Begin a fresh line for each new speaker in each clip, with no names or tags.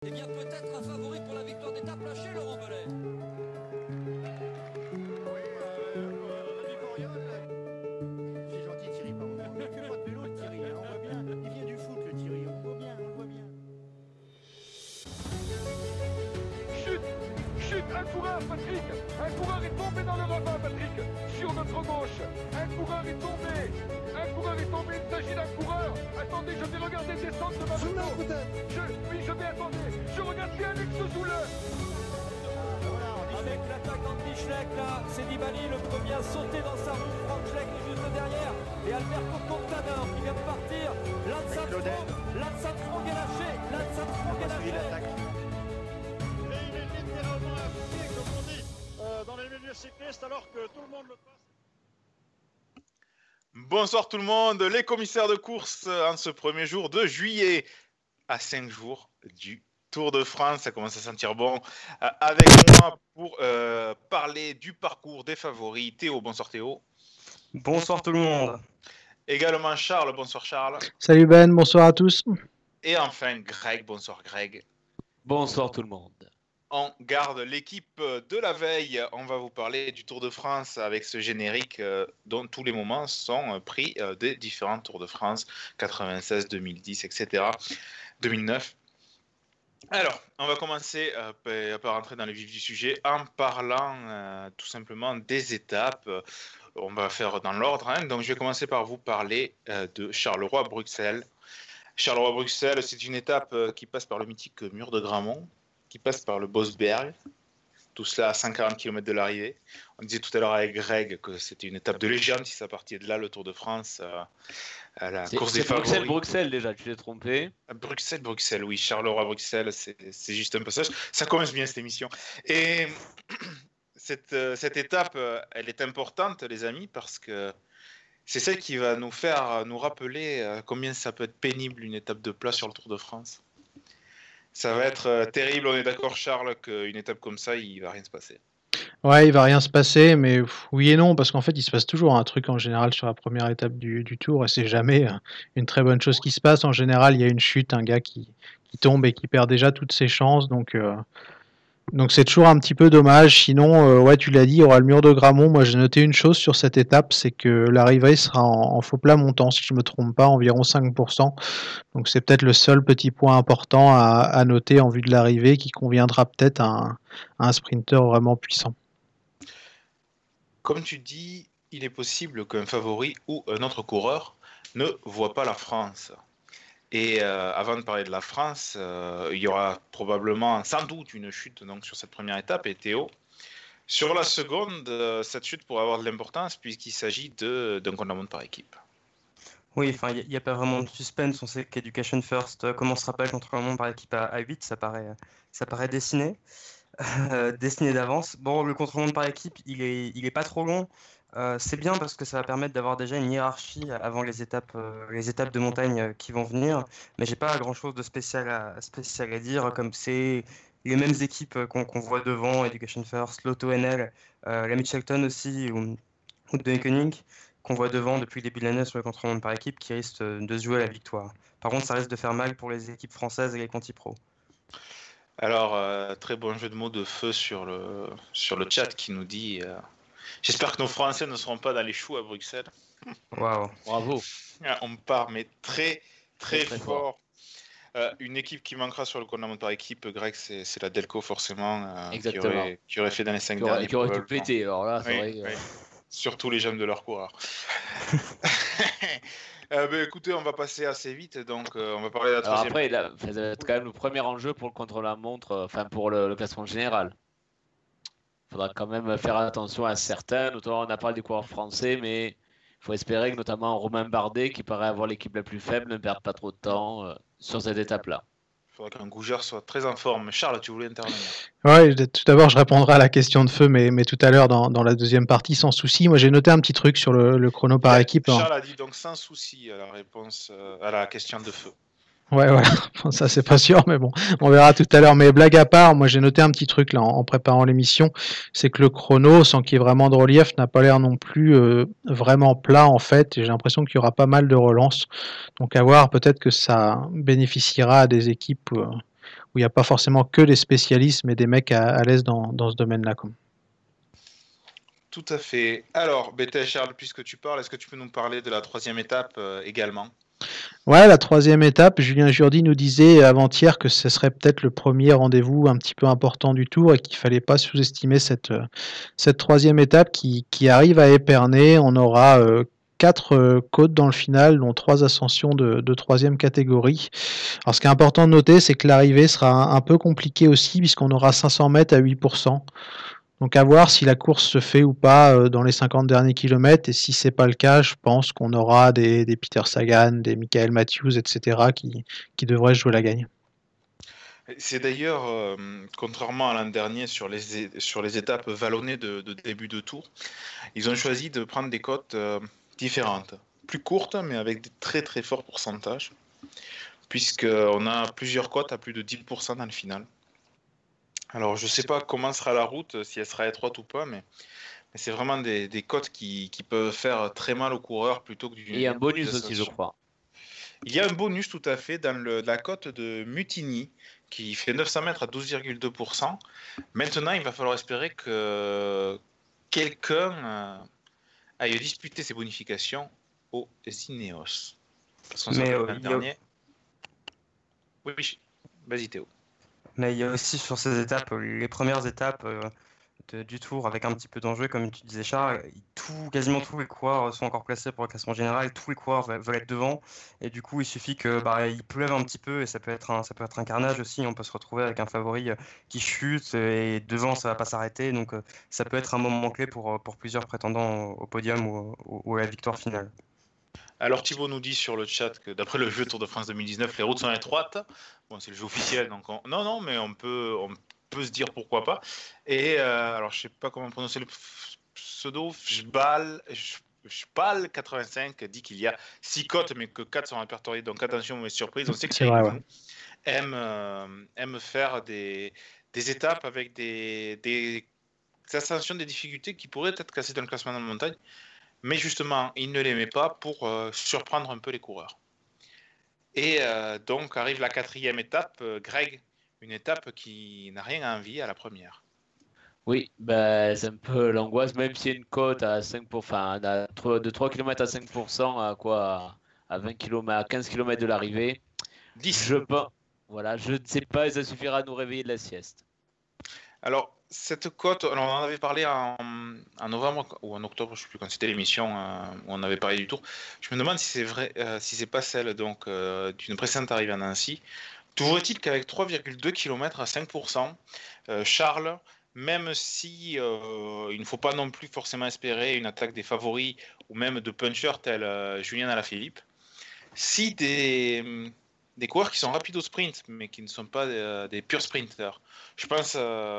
Eh bien, peut-être un favori pour la victoire d'étape lâché, Laurent Belay.
Oui, l'ami Coriol. C'est gentil Thierry, par moment. Il fait pas de vélo le Thierry, hein, on voit bien. Il vient du foot le Thierry, on voit bien, on le voit bien.
Chute, un coureur, Patrick. Un coureur est tombé dans le ravin, Patrick. Sur notre gauche. Un coureur est tombé. Il s'agit d'un coureur. Attendez, je vais regarder descendre de ma moto. Oui, je vais attendre. Je regarde bien Alex Zoule.
Avec l'attaque d'Andy Schleck, là, c'est Nibali, le premier à sauter dans sa roue. Frank Schleck est juste derrière. Et Alberto Contador qui vient de partir. Lance Armstrong est lâché.
Et il est littéralement à pied, comme on dit, dans les milieux cyclistes, alors que tout le monde le passe.
Bonsoir tout le monde, les commissaires de course en ce premier jour de juillet, à 5 jours du Tour de France. Ça commence à sentir bon. Avec moi pour parler du parcours des favoris, Théo. Bonsoir Théo.
Bonsoir tout le monde.
Également Charles. Bonsoir Charles.
Salut Ben, bonsoir à tous.
Et enfin Greg. Bonsoir Greg.
Bonsoir tout le monde.
On garde l'équipe de la veille. On va vous parler du Tour de France avec ce générique dont tous les moments sont pris des différents Tours de France, 96, 2010, etc., 2009. Alors, on va commencer par rentrer dans le vif du sujet en parlant tout simplement des étapes. On va faire dans l'ordre. Donc, je vais commencer par vous parler de Charleroi-Bruxelles. Charleroi-Bruxelles, c'est une étape qui passe par le mythique mur de Grammont, qui passe par le Bosberg, tout cela à 140 km de l'arrivée. On disait tout à l'heure avec Greg que c'était une étape de légende, si ça partait de là, le Tour de France, à la course des favoris.
Bruxelles déjà, tu t'es trompé.
Bruxelles, oui, Charleroi-Bruxelles, c'est juste un passage. Ça commence bien cette émission. Et cette étape, elle est importante, les amis, parce que c'est celle qui va nous rappeler combien ça peut être pénible une étape de plat sur le Tour de France. Ça va être terrible, on est d'accord Charles, qu'une étape comme ça, il va rien se passer.
Ouais, il va rien se passer, mais oui et non, parce qu'en fait, il se passe toujours un truc en général sur la première étape du Tour, et c'est jamais une très bonne chose qui se passe. En général, il y a une chute, un gars qui tombe et qui perd déjà toutes ses chances, donc c'est toujours un petit peu dommage. Sinon, ouais, tu l'as dit, il y aura le mur de Grammont. Moi, j'ai noté une chose sur cette étape, c'est que l'arrivée sera en faux plat montant, si je ne me trompe pas, environ 5%. Donc c'est peut-être le seul petit point important à noter en vue de l'arrivée qui conviendra peut-être à un sprinter vraiment puissant.
Comme tu dis, il est possible qu'un favori ou un autre coureur ne voit pas la France. Et avant de parler de la France, il y aura probablement, sans doute, une chute donc, sur cette première étape. Et Théo, sur la seconde, cette chute pourrait avoir de l'importance puisqu'il s'agit d'un contre-la-montre par équipe.
Oui, enfin, il n'y a pas vraiment de suspense. On sait qu'Education First commencera pas le contre-la-montre par équipe à 8. Ça paraît dessiné d'avance. Bon, le contre-la-montre par équipe, il est pas trop long. C'est bien parce que ça va permettre d'avoir déjà une hiérarchie avant les étapes de montagne qui vont venir. Mais j'ai pas grand-chose de spécial à dire, comme c'est les mêmes équipes qu'on voit devant, Education First, Lotto NL, la Mitchelton aussi, ou de Koenig, qu'on voit devant depuis le début de l'année sur le contre-la-montre par équipe, qui risque de se jouer à la victoire. Par contre, ça risque de faire mal pour les équipes françaises et les Conti Pro.
Alors, très bon jeu de mots de feu sur le chat qui nous dit j'espère que nos Français ne seront pas dans les choux à Bruxelles.
Waouh,
bravo.
On part, mais très fort. Une équipe qui manquera sur le contre-la-montre par équipe, Greg, c'est la Delco forcément, qui aurait fait dans les 5 derniers.
Qui aurait tout pété, alors là, c'est vrai.
Oui. Surtout les jambes de leurs coureurs. Écoutez, on va passer assez vite, donc on va parler de la troisième.
Après, ça va être quand même le premier enjeu pour le contre-la-montre, pour le classement général. Il faudra quand même faire attention à certains, notamment on a parlé des coureurs français, mais il faut espérer que notamment Romain Bardet, qui paraît avoir l'équipe la plus faible, ne perde pas trop de temps sur cette étape-là.
Il faudra qu'un gougère soit très en forme. Charles, tu voulais intervenir?
Ouais, tout d'abord, je répondrai à la question de feu, mais tout à l'heure, dans la deuxième partie, sans souci. Moi, j'ai noté un petit truc sur le chrono par équipe.
Charles a dit donc sans souci à la réponse à la question de feu.
Ouais, voilà. Bon, ça, c'est pas sûr, mais bon, on verra tout à l'heure. Mais blague à part, moi, j'ai noté un petit truc là en préparant l'émission, c'est que le chrono, sans qu'il y ait vraiment de relief, n'a pas l'air non plus vraiment plat en fait. Et j'ai l'impression qu'il y aura pas mal de relances. Donc à voir, peut-être que ça bénéficiera à des équipes il n'y a pas forcément que des spécialistes, mais des mecs à l'aise dans ce domaine-là.
Tout à fait. Alors, Charles, puisque tu parles, est-ce que tu peux nous parler de la 3e étape également?
Ouais, la 3e étape, Julien Jourdi nous disait avant-hier que ce serait peut-être le premier rendez-vous un petit peu important du Tour et qu'il fallait pas sous-estimer cette 3e étape qui arrive à Épernay. On aura 4 côtes dans le final, dont 3 ascensions de 3e catégorie. Alors, ce qui est important de noter, c'est que l'arrivée sera un peu compliquée aussi, puisqu'on aura 500 mètres à 8%. Donc à voir si la course se fait ou pas dans les 50 derniers kilomètres, et si c'est pas le cas, je pense qu'on aura des Peter Sagan, des Michael Matthews, etc. qui devraient jouer la gagne.
C'est d'ailleurs, contrairement à l'an dernier sur les étapes vallonnées de début de tour, ils ont choisi de prendre des cotes différentes, plus courtes, mais avec des très très forts pourcentages, puisqu'on a plusieurs cotes à plus de 10% dans le final. Alors, je ne sais pas comment sera la route, si elle sera étroite ou pas, mais c'est vraiment des cotes qui peuvent faire très mal aux coureurs plutôt que du.
Et un bonus aussi, je crois.
Il y a un bonus tout à fait dans la cote de Mutiny qui fait 900 mètres à 12,2%. Maintenant, il va falloir espérer que quelqu'un aille disputer ses bonifications aux Ineos. Parce qu'on sait que l'an dernier. Oui, vas-y Théo.
Mais il y a aussi sur ces étapes, les premières étapes du Tour avec un petit peu d'enjeu, comme tu disais Charles, quasiment tous les coureurs sont encore placés pour le classement général, tous les coureurs veulent être devant, et du coup il suffit que il pleuve un petit peu, et ça peut être un carnage aussi. On peut se retrouver avec un favori qui chute, et devant ça va pas s'arrêter, donc ça peut être un moment clé pour plusieurs prétendants au podium ou à la victoire finale.
Alors Thibaut nous dit sur le chat que d'après le jeu Tour de France 2019, les routes sont étroites. Bon, c'est le jeu officiel, donc non, mais on peut se dire pourquoi pas. Et alors je sais pas comment prononcer le pseudo, Jbal 85 dit qu'il y a 6 cotes, mais que 4 sont répertoriées. Donc attention, mauvaise surprise. On sait que Thierry aime faire des étapes avec des ascensions, des difficultés qui pourraient être cassées dans le classement de la montagne. Mais justement, il ne les met pas pour surprendre un peu les coureurs. Et donc arrive la 4e étape, Greg, une étape qui n'a rien à envier à la première.
Oui, c'est un peu l'angoisse, même s'il y a une cote à 5%, de 3 km à 5%, à 20 km, à 15 km de l'arrivée.
10.
Je ne sais pas, ça suffira à nous réveiller de la sieste.
Alors, cette cote, on en avait parlé en novembre ou en octobre, je ne sais plus quand c'était l'émission où on avait parlé du Tour. Je me demande si c'est vrai, si c'est pas celle donc d'une précédente arrivée à Nancy. Toujours est-il qu'avec 3,2 km à 5%, Charles, même si il ne faut pas non plus forcément espérer une attaque des favoris ou même de punchers tels Julien Alaphilippe, si des coureurs qui sont rapides au sprint mais qui ne sont pas des purs sprinters, je pense.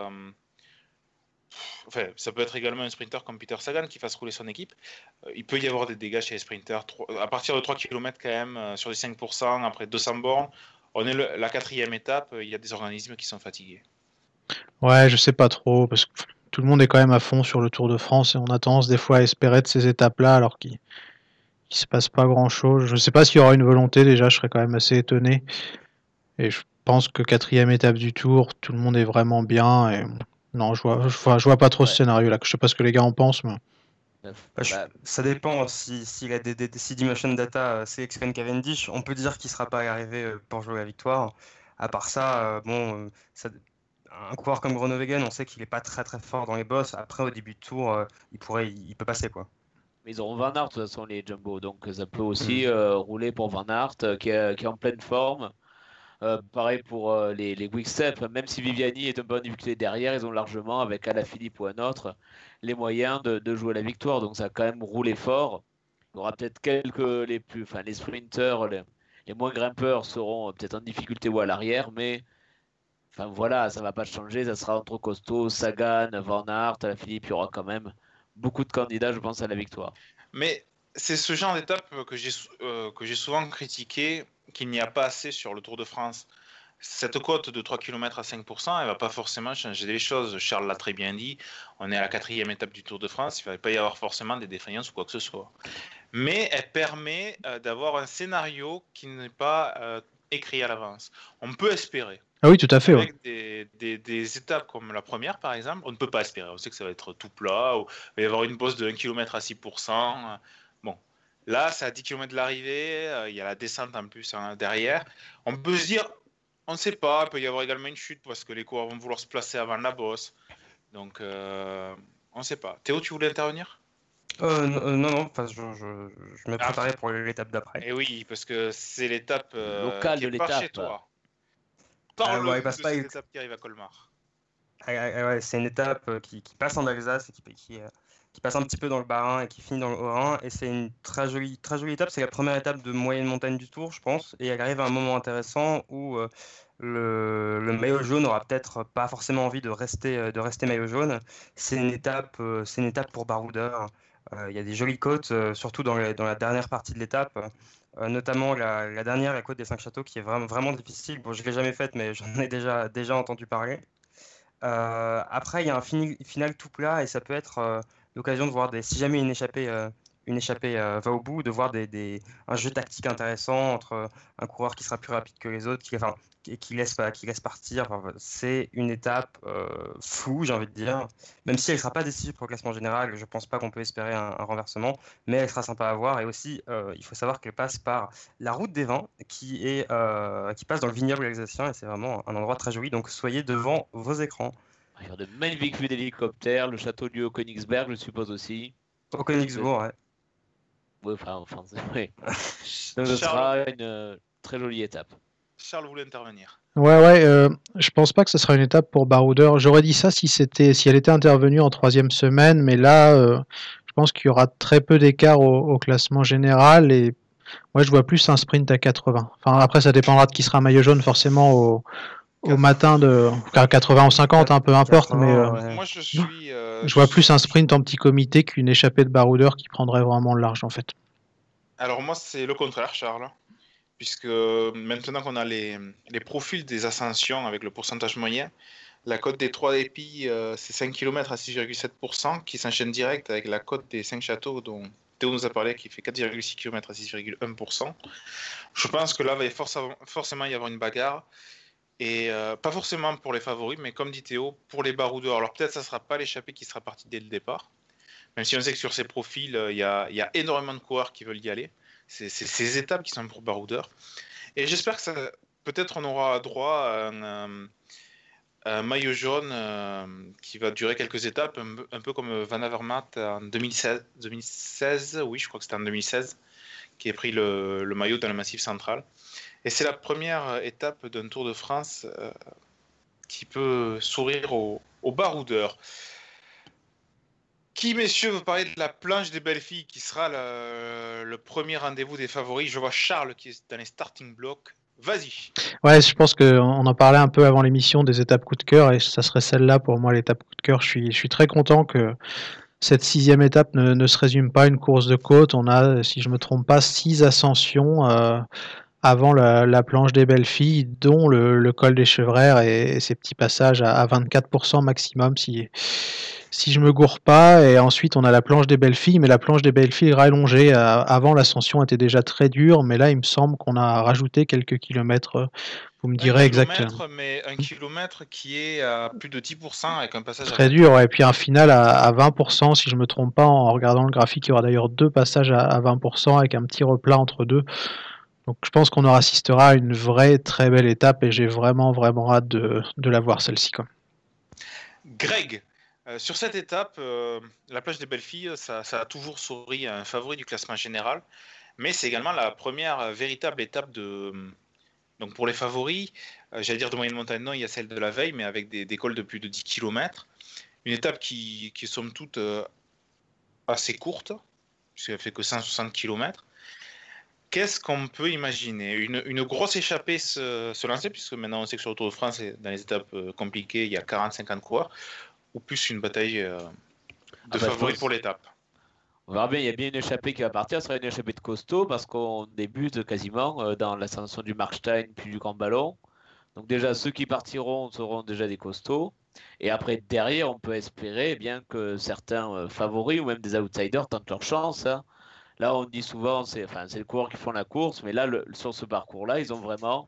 Ça peut être également un sprinter comme Peter Sagan qui fasse rouler son équipe. Il peut y avoir des dégâts chez les sprinters. À partir de 3 km quand même, sur les 5%, après 200 bornes, on est la 4e étape, il y a des organismes qui sont fatigués.
Ouais, je sais pas trop, parce que tout le monde est quand même à fond sur le Tour de France, et on a tendance des fois à espérer de ces étapes-là, alors qu'il se passe pas grand-chose. Je sais pas s'il y aura une volonté, déjà, je serais quand même assez étonné. Et je pense que 4e étape du Tour, tout le monde est vraiment bien, et non, je vois pas trop ce scénario-là. Je sais pas ce que les gars en pensent, mais...
Ça dépend s'il a des Dailymotion Data sélectionne Cavendish. On peut dire qu'il ne sera pas arrivé pour jouer la victoire. À part ça, un coureur comme Groenewegen, on sait qu'il n'est pas très très fort dans les bosses. Après, au début de tour, il peut passer, quoi.
Mais ils auront Van Aert de toute façon, les Jumbo, donc ça peut aussi rouler pour Van Aert qui est en pleine forme. Pareil pour les Quick-Step, même si Viviani est un peu en difficulté derrière, ils ont largement, avec Alaphilippe ou un autre, les moyens de jouer la victoire. Donc ça a quand même roulé fort. Il y aura peut-être les sprinters, les moins grimpeurs seront peut-être en difficulté ou à l'arrière, mais ça va pas changer. Ça sera entre costauds, Sagan, Van Aert, Alaphilippe, il y aura quand même beaucoup de candidats, je pense, à la victoire.
Mais c'est ce genre d'étape que j'ai souvent critiqué, qu'il n'y a pas assez sur le Tour de France. Cette cote de 3 km à 5%, elle ne va pas forcément changer les choses. Charles l'a très bien dit, on est à la 4e étape du Tour de France, il ne va pas y avoir forcément des défaillances ou quoi que ce soit. Mais elle permet d'avoir un scénario qui n'est pas écrit à l'avance. On peut espérer.
Ah oui, tout à fait. Ouais.
Avec des étapes comme la première, par exemple, on ne peut pas espérer. On sait que ça va être tout plat, ou il va y avoir une bosse de 1 km à 6%. Bon, là, c'est à 10 km de l'arrivée, il y a la descente en plus derrière. On peut se dire, on ne sait pas, il peut y avoir également une chute parce que les coureurs vont vouloir se placer avant la bosse. Donc, on ne sait pas. Théo, tu voulais intervenir?
Non, enfin, je me préparais pour l'étape d'après.
Et oui, parce que c'est l'étape
Locale
qui
de
est par
l'étape.
chez toi. Parle-nous
ouais,
de
passe
cette
pas
étape qui arrive à Colmar.
Ouais, c'est une étape qui passe en Alsace et qui passe un petit peu dans le Bas-Rhin et qui finit dans le Haut-Rhin. Et c'est une très jolie étape. C'est la première étape de moyenne montagne du Tour, je pense. Et elle arrive à un moment intéressant où le maillot jaune n'aura peut-être pas forcément envie de rester maillot jaune. C'est une étape pour baroudeur. Il y a des jolies côtes, surtout dans la dernière partie de l'étape. Notamment la dernière, la côte des 5 châteaux, qui est vraiment, vraiment difficile. Bon, je ne l'ai jamais faite, mais j'en ai déjà entendu parler. Après, il y a un final tout plat et ça peut être l'occasion de voir si jamais une échappée va au bout, de voir un jeu tactique intéressant entre un coureur qui sera plus rapide que les autres, qui laisse partir. Enfin, c'est une étape fou, j'ai envie de dire. Même si elle ne sera pas décisive pour le classement général, je ne pense pas qu'on peut espérer un renversement, mais elle sera sympa à voir. Et aussi, il faut savoir qu'elle passe par la route des vins qui passe dans le vignoble alsacien et c'est vraiment un endroit très joli. Donc soyez devant vos écrans.
Il y a de magnifiques vues d'hélicoptères, le château du Haut-Königsberg, je suppose aussi.
Au Königsbourg, ouais.
Oui, enfin, oui. Ce sera une très jolie étape.
Charles voulait intervenir.
Ouais, je pense pas que ce sera une étape pour baroudeur. J'aurais dit ça si elle était intervenue en 3e semaine, mais là, je pense qu'il y aura très peu d'écart au classement général et moi je vois plus un sprint à 80. Enfin après ça dépendra de qui sera maillot jaune forcément au matin de 80 ou 50, peu importe,
80,
mais
ouais.
Moi je suis.
je vois plus un sprint en petit comité qu'une échappée de baroudeur qui prendrait vraiment le large en fait.
Alors moi c'est le contraire, Charles. Puisque maintenant qu'on a les profils des ascensions avec le pourcentage moyen, la cote des 3 épis, c'est 5 km à 6,7% qui s'enchaîne direct avec la cote des 5 châteaux dont Théo nous a parlé qui fait 4,6 km à 6,1%. Je pense que là, il va forcément y avoir une bagarre. Et pas forcément pour les favoris, mais comme dit Théo, pour les baroudeurs. Alors peut-être ça ne sera pas l'échappée qui sera partie dès le départ. Même si on sait que sur ces profils, il y a énormément de coureurs qui veulent y aller. C'est ces étapes qui sont pour baroudeurs. Et j'espère que peut-être on aura droit à un maillot jaune qui va durer quelques étapes, un peu comme Van Avermaet en 2016, oui, je crois que c'était en 2016, qui a pris le maillot dans le Massif central. Et c'est la première étape d'un Tour de France qui peut sourire aux baroudeurs. Qui, messieurs, veut parler de la planche des belles filles qui sera le premier rendez-vous des favoris? Je vois Charles qui est dans les starting blocks. Vas-y.
Ouais, je pense qu'on en parlait un peu avant l'émission des étapes coup de cœur et ça serait celle-là pour moi l'étape coup de cœur. Je suis très content que cette 6e étape ne se résume pas à une course de côte. On a, si je me trompe pas, 6 ascensions avant la planche des belles filles, dont le col des Chevrères et ces petits passages à 24% maximum si je me gourre pas. Et ensuite on a la planche des belles filles, mais la planche des belles filles rallongée. Avant l'ascension était déjà très dure, mais là il me semble qu'on a rajouté quelques kilomètres. Vous me direz exactement.
Mais un kilomètre qui est à plus de 10% avec un passage
très dur, ouais. Et puis un final à 20%, si je me trompe pas, en regardant le graphique, il y aura d'ailleurs 2 passages à 20% avec un petit replat entre deux. Donc je pense qu'on assistera à une vraie très belle étape et j'ai vraiment hâte de la voir celle-ci.
Greg, sur cette étape, la plage des belles filles, ça a toujours souri à un favori du classement général, mais c'est également la première véritable étape donc pour les favoris, j'allais dire de moyenne montagne, non, il y a celle de la veille, mais avec des cols de plus de 10 km. Une étape qui est somme toute assez courte, puisqu'elle fait que 160 km. Qu'est-ce qu'on peut imaginer? Une grosse échappée se lancer, puisque maintenant on sait que sur le Tour de France, dans les étapes compliquées, il y a 40-50 coureurs, ou plus une bataille de favoris pour l'étape?
On verra bien, il y a bien une échappée qui va partir, ce sera une échappée de costaud, parce qu'on débute quasiment dans l'ascension du Markstein puis du Grand Ballon. Donc déjà, ceux qui partiront seront déjà des costauds. Et après, derrière, on peut espérer bien que certains favoris ou même des outsiders tentent leur chance. Hein. Là, on dit souvent, c'est les coureurs qui font la course, mais là, sur ce parcours-là, ils ont vraiment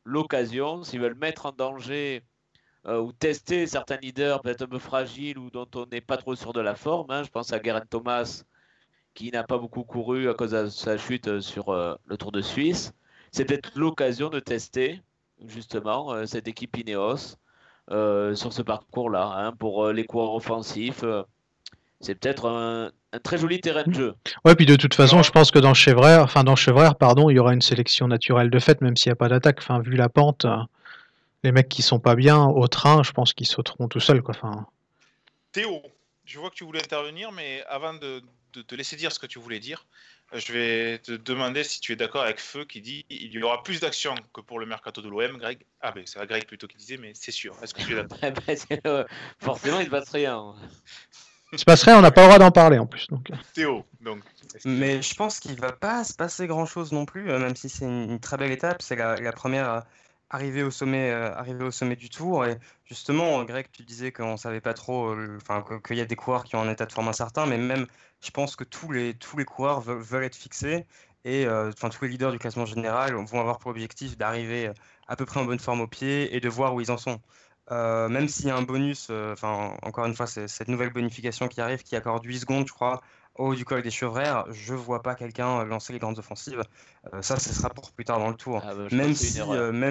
l'occasion, s'ils veulent mettre en danger ou tester certains leaders peut-être un peu fragiles ou dont on n'est pas trop sûr de la forme. Hein. Je pense à Geraint Thomas qui n'a pas beaucoup couru à cause de sa chute sur le Tour de Suisse. C'est peut-être l'occasion de tester justement cette équipe Ineos sur ce parcours-là. Hein, pour les coureurs offensifs, c'est peut-être un très joli terrain de jeu.
Ouais, puis de toute façon, je pense que dans Chevrier, il y aura une sélection naturelle de fait, même s'il n'y a pas d'attaque. Enfin, vu la pente, les mecs qui sont pas bien au train, je pense qu'ils sauteront tout seuls, quoi. Enfin...
Théo, je vois que tu voulais intervenir, mais avant de te laisser dire ce que tu voulais dire, je vais te demander si tu es d'accord avec Feu qui dit il y aura plus d'actions que pour le mercato de l'OM, Greg. Ah ben c'est Greg plutôt qui disait, mais c'est sûr. Est-ce que tu es d'accord?
Forcément, il ne se passe rien.
Il se passe rien, on n'a pas le droit d'en parler en plus. Donc.
Théo, donc.
Mais je pense qu'il ne va pas se passer grand-chose non plus, même si c'est une très belle étape. C'est la première arrivée au sommet du Tour. Et justement, Greg, tu disais qu'on ne savait pas trop, qu'il y a des coureurs qui ont un état de forme incertain, mais même, je pense que tous les coureurs veulent être fixés. Et tous les leaders du classement général vont avoir pour objectif d'arriver à peu près en bonne forme au pied et de voir où ils en sont. Même s'il y a un bonus, encore une fois, c'est cette nouvelle bonification qui arrive, qui accorde 8 secondes, je crois, au haut du col des Chevrères, je vois pas quelqu'un lancer les grandes offensives. Ça, ce sera pour plus tard dans le tour. Même si,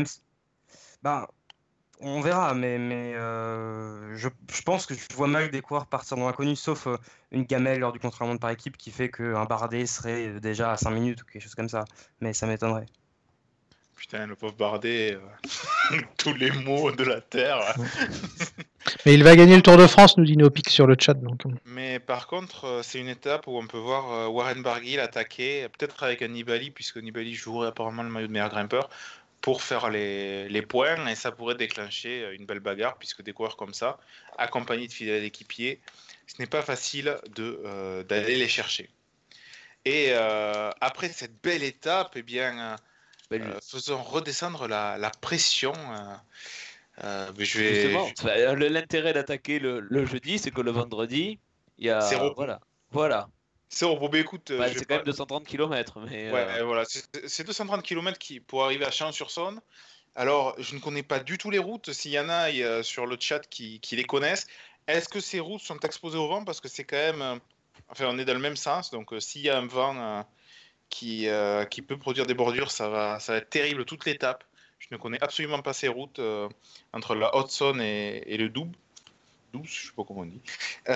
on verra, mais je pense que je vois mal des coureurs partir dans l'inconnu, sauf une gamelle lors du contre-la-montre par équipe qui fait qu'un Bardet serait déjà à 5 minutes ou quelque chose comme ça. Mais ça m'étonnerait.
Putain, le pauvre Bardet, tous les mots de la terre.
Mais il va gagner le Tour de France, nous dit Nopic sur le chat. Donc.
Mais par contre, c'est une étape où on peut voir Warren Barguil attaquer, peut-être avec un Nibali, puisque Nibali jouerait apparemment le maillot de meilleur grimpeur, pour faire les points, et ça pourrait déclencher une belle bagarre, puisque des coureurs comme ça, accompagnés de fidèles équipiers, ce n'est pas facile d'aller les chercher. Et après cette belle étape, eh bien... faisons redescendre la pression.
L'intérêt d'attaquer le jeudi, c'est que le vendredi, il y a.
C'est repos.
Voilà.
C'est repos. Écoute,
c'est quand même 230 km. Mais,
ouais, voilà. C'est 230 km pour arriver à Chalon-sur-Saône. Alors, je ne connais pas du tout les routes. S'il y en a sur le chat qui les connaissent, est-ce que ces routes sont exposées au vent? Parce que c'est quand même. On est dans le même sens. Donc, s'il y a un vent. Qui peut produire des bordures, ça va être terrible toute l'étape. Je ne connais absolument pas ces routes entre la Haute-Saône et le Doubs. Je ne sais pas comment on dit.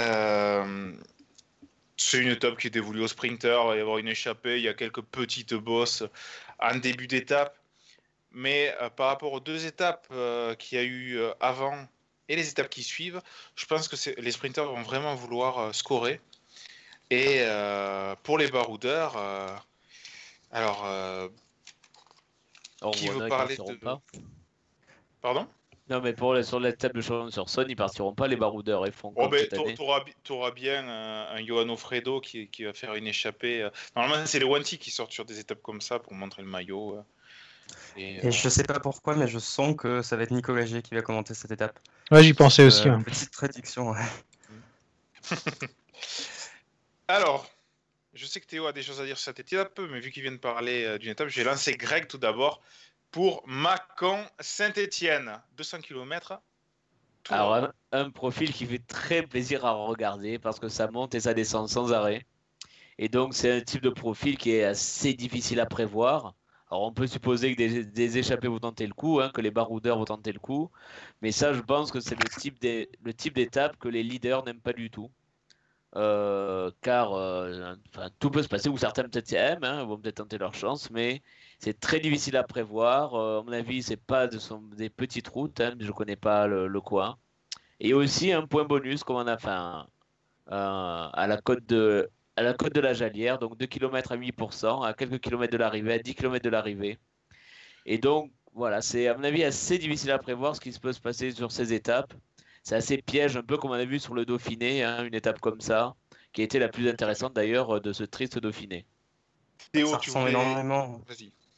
C'est une étape qui est dévolue aux sprinters. Il va y avoir une échappée. Il y a quelques petites bosses en début d'étape. Mais par rapport aux deux étapes qu'il y a eu avant et les étapes qui suivent, je pense que les sprinters vont vraiment vouloir scorer. Et pour les baroudeurs... Alors, qui veut parler de... Pardon?
Non, mais sur la table de Chalon-sur-Saône, ils partiront pas les baroudeurs. Ils font
t'auras bien un Johan Fredo qui va faire une échappée. Normalement, c'est les Wanty qui sortent sur des étapes comme ça pour montrer le maillot.
Et je sais pas pourquoi, mais je sens que ça va être Nicolas G qui va commenter cette étape.
Ouais, j'y pensais aussi.
Petite prédiction, ouais.
Alors... Je sais que Théo a des choses à dire sur cette étape, mais vu qu'il vient de parler d'une étape, je vais lancer Greg tout d'abord pour Mâcon-Saint-Étienne. 200 km.
Alors, un profil qui fait très plaisir à regarder parce que ça monte et ça descend sans arrêt. Et donc, c'est un type de profil qui est assez difficile à prévoir. Alors, on peut supposer que des échappés vont tenter le coup, que les baroudeurs vont tenter le coup. Mais ça, je pense que c'est le type d'étape que les leaders n'aiment pas du tout. Car tout peut se passer, ou certains peut-être aiment, vont peut-être tenter leur chance, mais c'est très difficile à prévoir. À mon avis, c'est pas des petites routes, je connais pas le coin. Et aussi un point bonus, comme on a fait à la côte de la Jalière, donc 2 km à 8%, à quelques kilomètres de l'arrivée, à 10 km de l'arrivée. Et donc voilà, c'est à mon avis assez difficile à prévoir ce qui peut se passer sur ces étapes. C'est assez piège, un peu comme on a vu sur le Dauphiné, une étape comme ça, qui a été la plus intéressante d'ailleurs de ce triste Dauphiné.
Théo,
ça ressemble énormément.
Vas-y.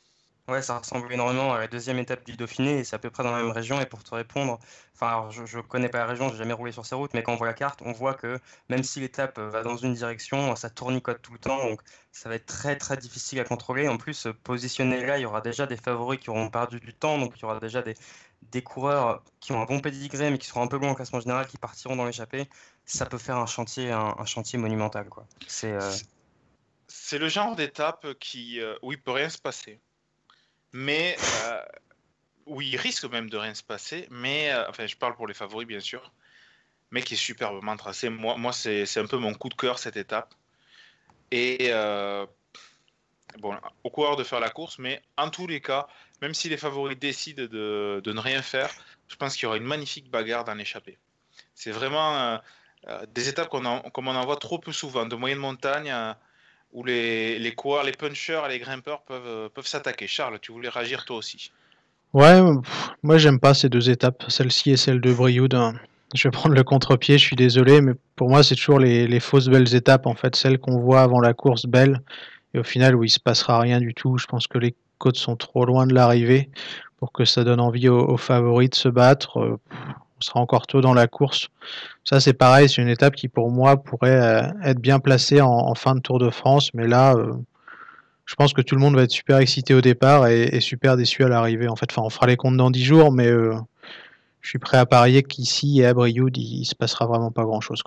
Ouais, ça ressemble énormément à la deuxième étape du Dauphiné et c'est à peu près dans la même région. Et pour te répondre, enfin, alors, je connais pas la région, j'ai jamais roulé sur ces routes, mais quand on voit la carte, on voit que même si l'étape va dans une direction, ça tournicote tout le temps, donc ça va être très très difficile à contrôler. En plus, positionné là, il y aura déjà des favoris qui auront perdu du temps, donc il y aura déjà des coureurs qui ont un bon pédigré mais qui seront un peu loin au classement général, qui partiront dans l'échappée. Ça peut faire un chantier monumental, quoi.
C'est le genre d'étape où il peut rien se passer. Mais où il risque même de rien se passer, mais enfin je parle pour les favoris bien sûr, mais qui est superbement tracé. Moi c'est un peu mon coup de cœur cette étape. Et bon, aux coureurs de faire la course, mais en tous les cas, même si les favoris décident de ne rien faire, je pense qu'il y aura une magnifique bagarre dans l'échappée. C'est vraiment des étapes comme on en voit trop peu souvent, de moyenne montagne, où les coureurs, les punchers et les grimpeurs peuvent s'attaquer. Charles, tu voulais réagir toi aussi?
Ouais, moi j'aime pas ces deux étapes, celle-ci et celle de Brioude, hein. Je vais prendre le contre-pied, je suis désolé, mais pour moi c'est toujours les fausses belles étapes, en fait, celles qu'on voit avant la course belles, et au final où il se passera rien du tout. Je pense que les côtes sont trop loin de l'arrivée pour que ça donne envie aux favoris de se battre. On sera encore tôt dans la course. Ça c'est pareil, c'est une étape qui pour moi pourrait être bien placée en fin de Tour de France, mais là, je pense que tout le monde va être super excité au départ et super déçu à l'arrivée. En fait, enfin, on fera les comptes dans 10 jours, mais je suis prêt à parier qu'ici et à Brioude, il se passera vraiment pas grand-chose.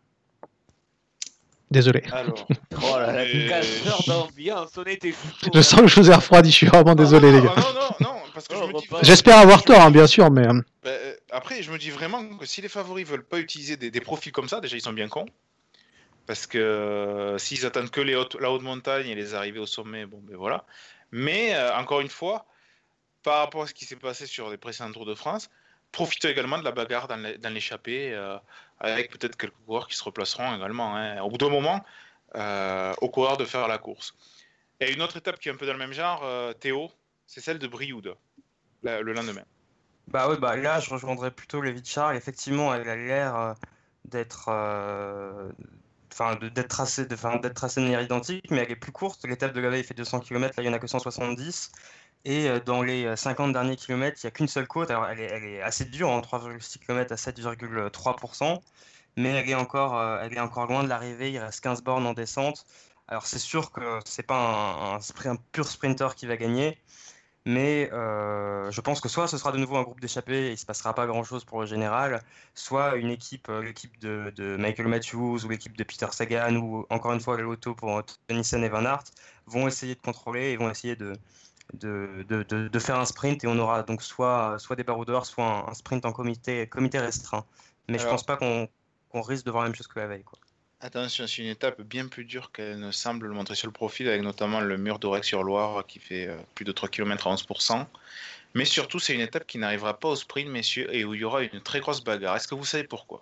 Désolé.
Alors,
Oh là là, 4 heures d'ambiance, on était fous.
Je sens que je vous ai refroidi, je suis vraiment désolé, les gars.
Non, parce que je me dis...
J'espère avoir tort, hein, bien sûr, mais...
Après, je me dis vraiment que si les favoris veulent pas utiliser des profils comme ça, déjà ils sont bien cons. Parce que s'ils attendent que la haute montagne et les arrivées au sommet, bon ben voilà. Mais encore une fois, par rapport à ce qui s'est passé sur les précédents Tours de France, profitez également de la bagarre dans l'échappée, avec peut-être quelques coureurs qui se replaceront également, hein. Au bout d'un moment, aux coureurs de faire la course. Et une autre étape qui est un peu dans le même genre, Théo, c'est celle de Brioude, le lendemain.
Bah oui, bah là je rejoindrais plutôt Lévi de Charles. Effectivement, elle a l'air d'être d'être tracée de manière identique, mais elle est plus courte. L'étape de la veille fait 200 km, là il n'y en a que 170. Et dans les 50 derniers kilomètres, il n'y a qu'une seule côte. Alors elle est assez dure, en 3,6 km à 7,3%, mais elle est encore loin de l'arrivée. Il reste 15 bornes en descente. Alors c'est sûr que c'est pas un pur sprinter qui va gagner, mais je pense que soit ce sera de nouveau un groupe d'échappés et il ne se passera pas grand-chose pour le général, soit l'équipe de Michael Matthews ou l'équipe de Peter Sagan ou encore une fois le Lotto pour Tonissen et Van Aert vont essayer de contrôler et vont essayer de faire un sprint, et on aura donc soit des baroudeurs, soit un sprint en comité restreint. Mais je pense pas qu'on risque de voir la même chose que la veille, quoi.
Attention, c'est une étape bien plus dure qu'elle ne semble le montrer sur le profil, avec notamment le mur d'Aurec-sur-Loire qui fait plus de 3 km à 11%. Mais surtout, c'est une étape qui n'arrivera pas au sprint, messieurs, et où il y aura une très grosse bagarre. Est-ce que vous savez pourquoi?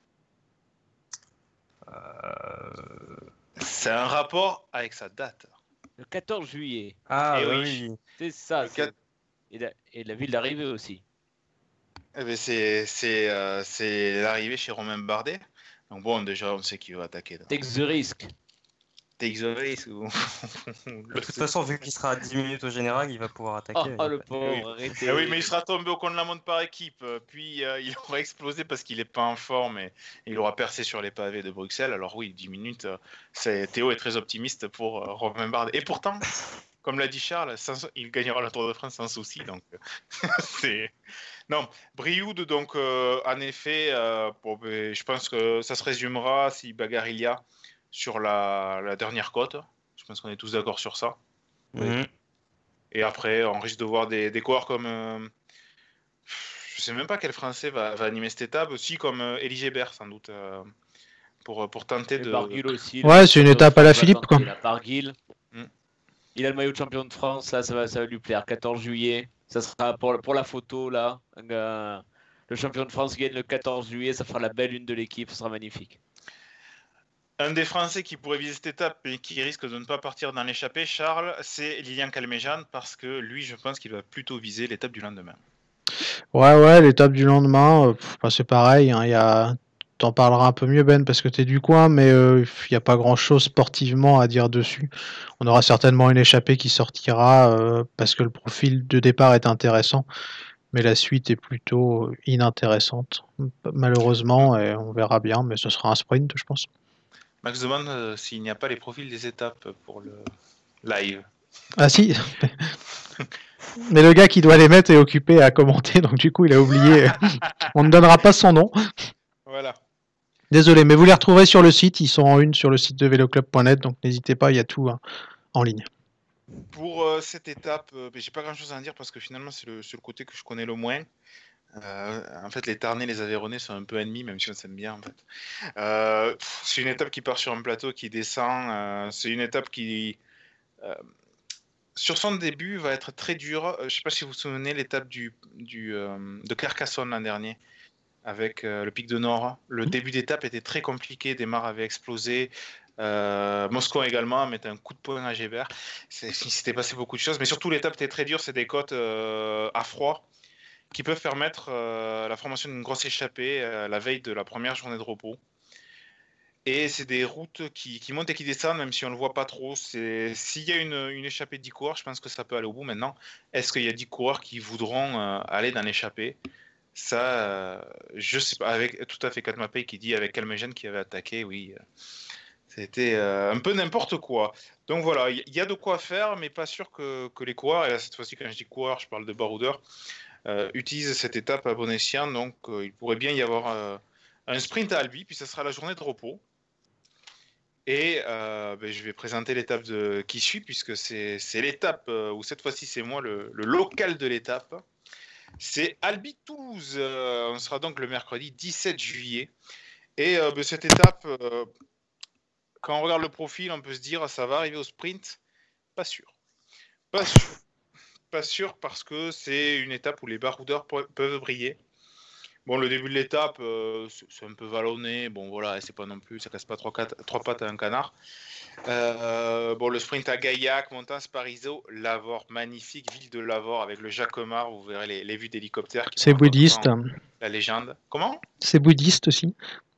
C'est un rapport avec sa date.
Le 14 juillet.
Ah
Et
oui.
C'est ça. Et la ville d'arrivée aussi.
Eh bien, c'est l'arrivée chez Romain Bardet. Donc bon, déjà, on sait qu'il va attaquer.
Take the risk.
Take the risk.
De toute façon, vu qu'il sera à 10 minutes au général, il va pouvoir attaquer.
Oh, le pauvre, arrêtez.
Oui, mais il sera tombé au contre-la-montre par équipe. Puis il aura explosé parce qu'il n'est pas en forme et il aura percé sur les pavés de Bruxelles. Alors oui, 10 minutes, Théo est très optimiste pour Romain Bardet. Et pourtant, comme l'a dit Charles, il gagnera la Tour de France sans souci. Donc, c'est... Non, Brioude, donc, en effet, je pense que ça se résumera, si bagarre il y a, sur la dernière côte. Je pense qu'on est tous d'accord sur ça.
Mhm.
Et après, on risque de voir des coureurs comme... je sais même pas quel Français va animer cette étape, aussi comme Elie Gébert, sans doute, pour tenter de...
Barguil aussi.
Ouais, c'est une étape à la Philippe, quoi.
Barguil. Il a le maillot de champion de France, là, ça va lui plaire. 14 juillet, ça sera pour la photo, là. Le champion de France gagne le 14 juillet, ça fera la belle une de l'équipe, ça sera magnifique.
Un des Français qui pourrait viser cette étape et qui risque de ne pas partir dans l'échappée, Charles, c'est Lilian Calmejane, parce que lui, je pense qu'il va plutôt viser l'étape du lendemain.
Ouais, l'étape du lendemain, c'est pareil, hein, il y a t'en parleras un peu mieux, Ben, parce que t'es du coin, mais il n'y a pas grand-chose sportivement à dire dessus. On aura certainement une échappée qui sortira parce que le profil de départ est intéressant, mais la suite est plutôt inintéressante, malheureusement, et on verra bien, mais ce sera un sprint, je pense.
Max demande s'il n'y a pas les profils des étapes pour le live.
Ah si. Mais le gars qui doit les mettre est occupé à commenter, donc du coup il a oublié. On ne donnera pas son nom.
Voilà.
Désolé, mais vous les retrouverez sur le site, ils sont en une sur le site de veloclub.net, donc n'hésitez pas, il y a tout en ligne.
Pour cette étape, j'ai pas grand chose à en dire parce que finalement c'est le côté que je connais le moins. En fait, les Tarnais, les Aveyronnais sont un peu ennemis, même si on s'aime bien en fait. C'est une étape qui part sur un plateau, qui descend. C'est une étape qui, sur son début, va être très dure. Je sais pas si vous vous souvenez l'étape de Carcassonne l'an dernier, avec le pic de Nord. Le début d'étape était très compliqué, des mares avaient explosé. Moscou également mettait un coup de poing à Gébert. Il s'était passé beaucoup de choses, mais surtout l'étape était très dure. C'est des côtes à froid qui peuvent permettre la formation d'une grosse échappée la veille de la première journée de repos. Et c'est des routes qui montent et qui descendent, même si on ne le voit pas trop. S'il y a une échappée de 10 coureurs, je pense que ça peut aller au bout maintenant. Est-ce qu'il y a 10 coureurs qui voudront aller dans l'échappée? Ça, je sais pas. Avec tout à fait Katmapay qui dit avec Calmegen qui avait attaqué, oui. C'était un peu n'importe quoi. Donc voilà, il y a de quoi faire, mais pas sûr que les coureurs, et là cette fois-ci quand je dis coureurs, je parle de baroudeurs, utilisent cette étape à bon escient. Donc il pourrait bien y avoir un sprint à Albi, puis ça sera la journée de repos. Et je vais présenter l'étape qui suit, puisque c'est l'étape où cette fois-ci c'est moi le local de l'étape. C'est Albi-Toulouse. On sera donc le mercredi 17 juillet. Et cette étape, quand on regarde le profil, on peut se dire ça va arriver au sprint. Pas sûr. Pas sûr parce que c'est une étape où les baroudeurs peuvent briller. Bon, le début de l'étape, c'est un peu vallonné. Bon, voilà, c'est pas non plus, ça casse pas trois pattes à un canard. Le sprint à Gaillac, Montans, Parisot, Lavore, magnifique ville de Lavore avec le Jacquemart. Vous verrez les vues d'hélicoptère.
C'est bouddhiste.
La légende. Comment ?
C'est bouddhiste aussi.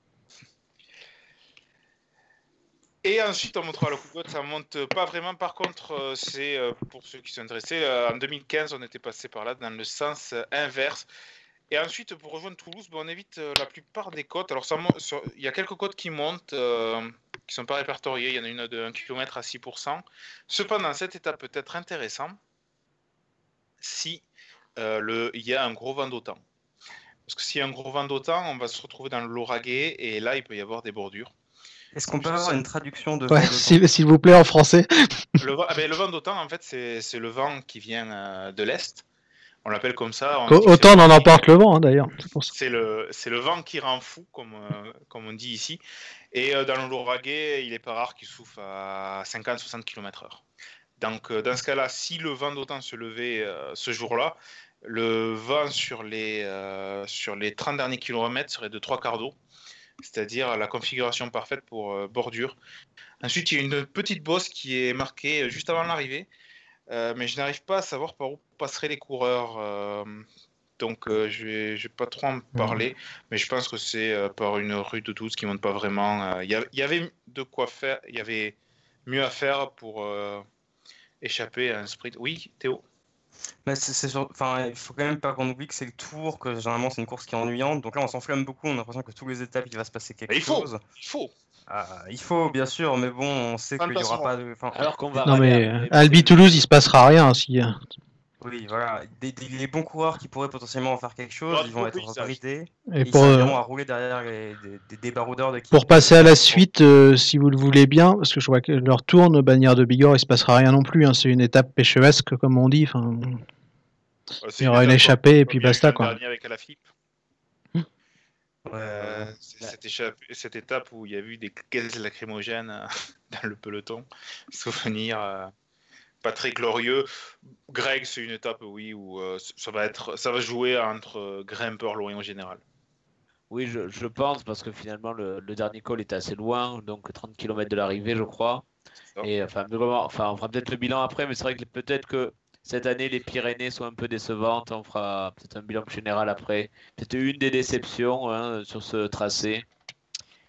Et ensuite, on montrera le coup de botte, ça monte pas vraiment. Par contre, c'est pour ceux qui sont intéressés, en 2015, on était passé par là dans le sens inverse. Et ensuite, pour rejoindre Toulouse, on évite la plupart des côtes. Alors, il y a quelques côtes qui montent, qui ne sont pas répertoriées. Il y en a une de 1 km à 6%. Cependant, cette étape peut être intéressante si il y a un gros vent d'autant. Parce que s'il y a un gros vent d'autant, on va se retrouver dans le Lauragais et là, il peut y avoir des bordures.
Est-ce qu'on peut avoir une traduction de
ouais, s'il vous plaît, en français.
Le vent d'autant, en fait, c'est le vent qui vient de l'Est. On l'appelle comme ça.
Autant on en emporte le vent, hein, d'ailleurs.
C'est le vent qui rend fou, comme on dit ici. Et dans le Lauragais, il n'est pas rare qu'il souffle à 50-60 km/h. Donc, dans ce cas-là, si le vent d'autant se levait ce jour-là, le vent sur les 30 derniers kilomètres serait de 3 quarts d'eau. C'est-à-dire la configuration parfaite pour bordure. Ensuite, il y a une petite bosse qui est marquée juste avant l'arrivée, mais je n'arrive pas à savoir par où passeraient les coureurs. Donc, je vais pas trop en parler, mais je pense que c'est par une rue de Toulouse qui ne monte pas vraiment. Il y avait de quoi faire, il y avait mieux à faire pour échapper à un sprint. Oui, Théo ?
Mais il faut quand même pas qu'on oublie que c'est le Tour, que généralement c'est une course qui est ennuyante. Donc là, on s'enflamme beaucoup. On a l'impression que tous les étapes, il va se passer quelque chose. Il faut, bien sûr, mais bon, on sait qu'il n'y aura pas de.
Alors qu'on va.
Non, mais Albi-Toulouse, il se passera rien.
Oui, voilà. Les bons coureurs qui pourraient potentiellement en faire quelque chose, ils vont être bridés.
Et
ils serviront à rouler derrière des baroudeurs de qui.
Pour passer à la suite, si vous le voulez bien, parce que je vois que leur tourne, Bagnères de Bigorre, il se passera rien non plus. C'est une étape pêcheuesque, comme on dit. Il y aura une échappée et puis basta, quoi.
Avec cette étape où il y a eu des gaz lacrymogènes dans le peloton. Souvenir pas très glorieux. Greg, c'est une étape, oui, où ça va jouer entre grimpeurs loin en général.
Oui, je pense, parce que finalement, le dernier col était assez loin, donc 30 km de l'arrivée, je crois. Et on fera peut-être le bilan après, mais c'est vrai que peut-être que cette année, les Pyrénées sont un peu décevantes. On fera peut-être un bilan général après. Peut-être une des déceptions sur ce tracé.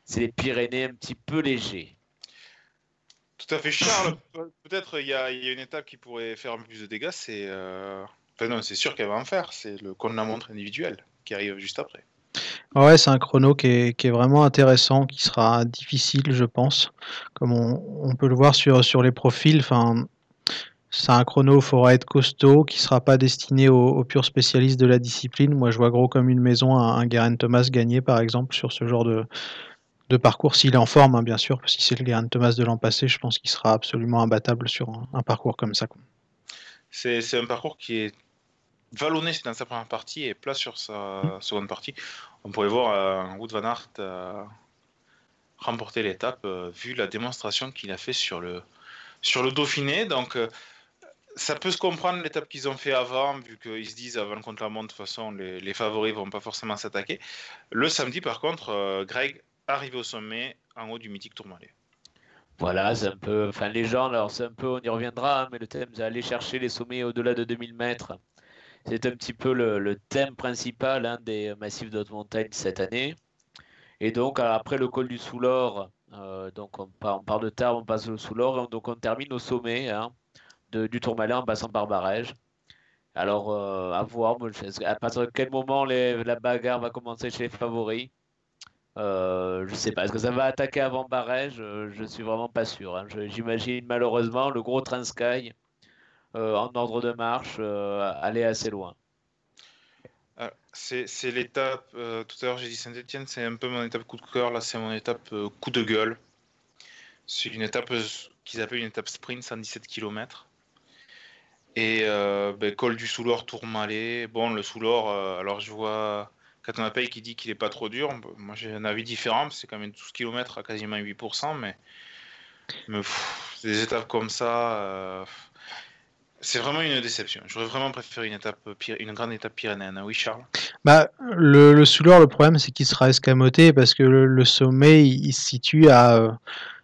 c'est les Pyrénées un petit peu légers.
Tout à fait, Charles. Peut-être il y a une étape qui pourrait faire un peu plus de dégâts. C'est non, c'est sûr qu'elle va en faire. C'est le contre-la-montre individuel qui arrive juste après.
Ouais, c'est un chrono qui est vraiment intéressant, qui sera difficile, je pense. Comme on peut le voir sur les profils, enfin, c'est un chrono où il faudra être costaud, qui sera pas destiné aux purs spécialistes de la discipline. Moi, je vois gros comme une maison un Geraint Thomas gagner, par exemple, sur ce genre de parcours, s'il est en forme, hein, bien sûr. Si c'est le Geraint Thomas de l'an passé, je pense qu'il sera absolument imbattable sur un parcours comme ça.
C'est un parcours qui est vallonné dans sa première partie et plat sur sa seconde partie. On pourrait voir Wout van Aert remporter l'étape vu la démonstration qu'il a fait sur le Dauphiné. Donc ça peut se comprendre l'étape qu'ils ont fait avant, vu qu'ils se disent avant le contre-la-montre, de toute façon les favoris vont pas forcément s'attaquer. Le samedi par contre, Greg arrivé au sommet en haut du mythique Tourmalet.
Voilà, c'est un peu, enfin les gens, alors c'est un peu, on y reviendra, hein, mais le thème d'aller chercher les sommets au-delà de 2000 mètres, c'est un petit peu le thème principal des massifs de haute montagne cette année. Et donc après le col du Soulor, donc on part de Tarbes, on passe au Soulor, donc on termine au sommet du Tourmalet en passant par Barèges. Alors à voir, à partir de quel moment la bagarre va commencer chez les favoris. Je sais pas, est-ce que ça va attaquer avant Barèges? Je suis vraiment pas sûr. Hein. J'imagine malheureusement le gros train Sky en ordre de marche aller assez loin.
C'est l'étape, tout à l'heure j'ai dit Saint-Etienne, c'est un peu mon étape coup de cœur, là c'est mon étape coup de gueule. C'est une étape qu'ils appellent une étape sprint, 117 km. Et col du Soulor, Tourmalet. Bon, le Soulor, alors je vois Katanapay qui dit qu'il est pas trop dur. Moi j'ai un avis différent, c'est quand même 12 km à quasiment 8%, mais des étapes comme ça, c'est vraiment une déception. J'aurais vraiment préféré une grande étape pyrénéenne. Oui, Charles?
Bah, le Soulor, le problème, c'est qu'il sera escamoté parce que le sommet, il se situe à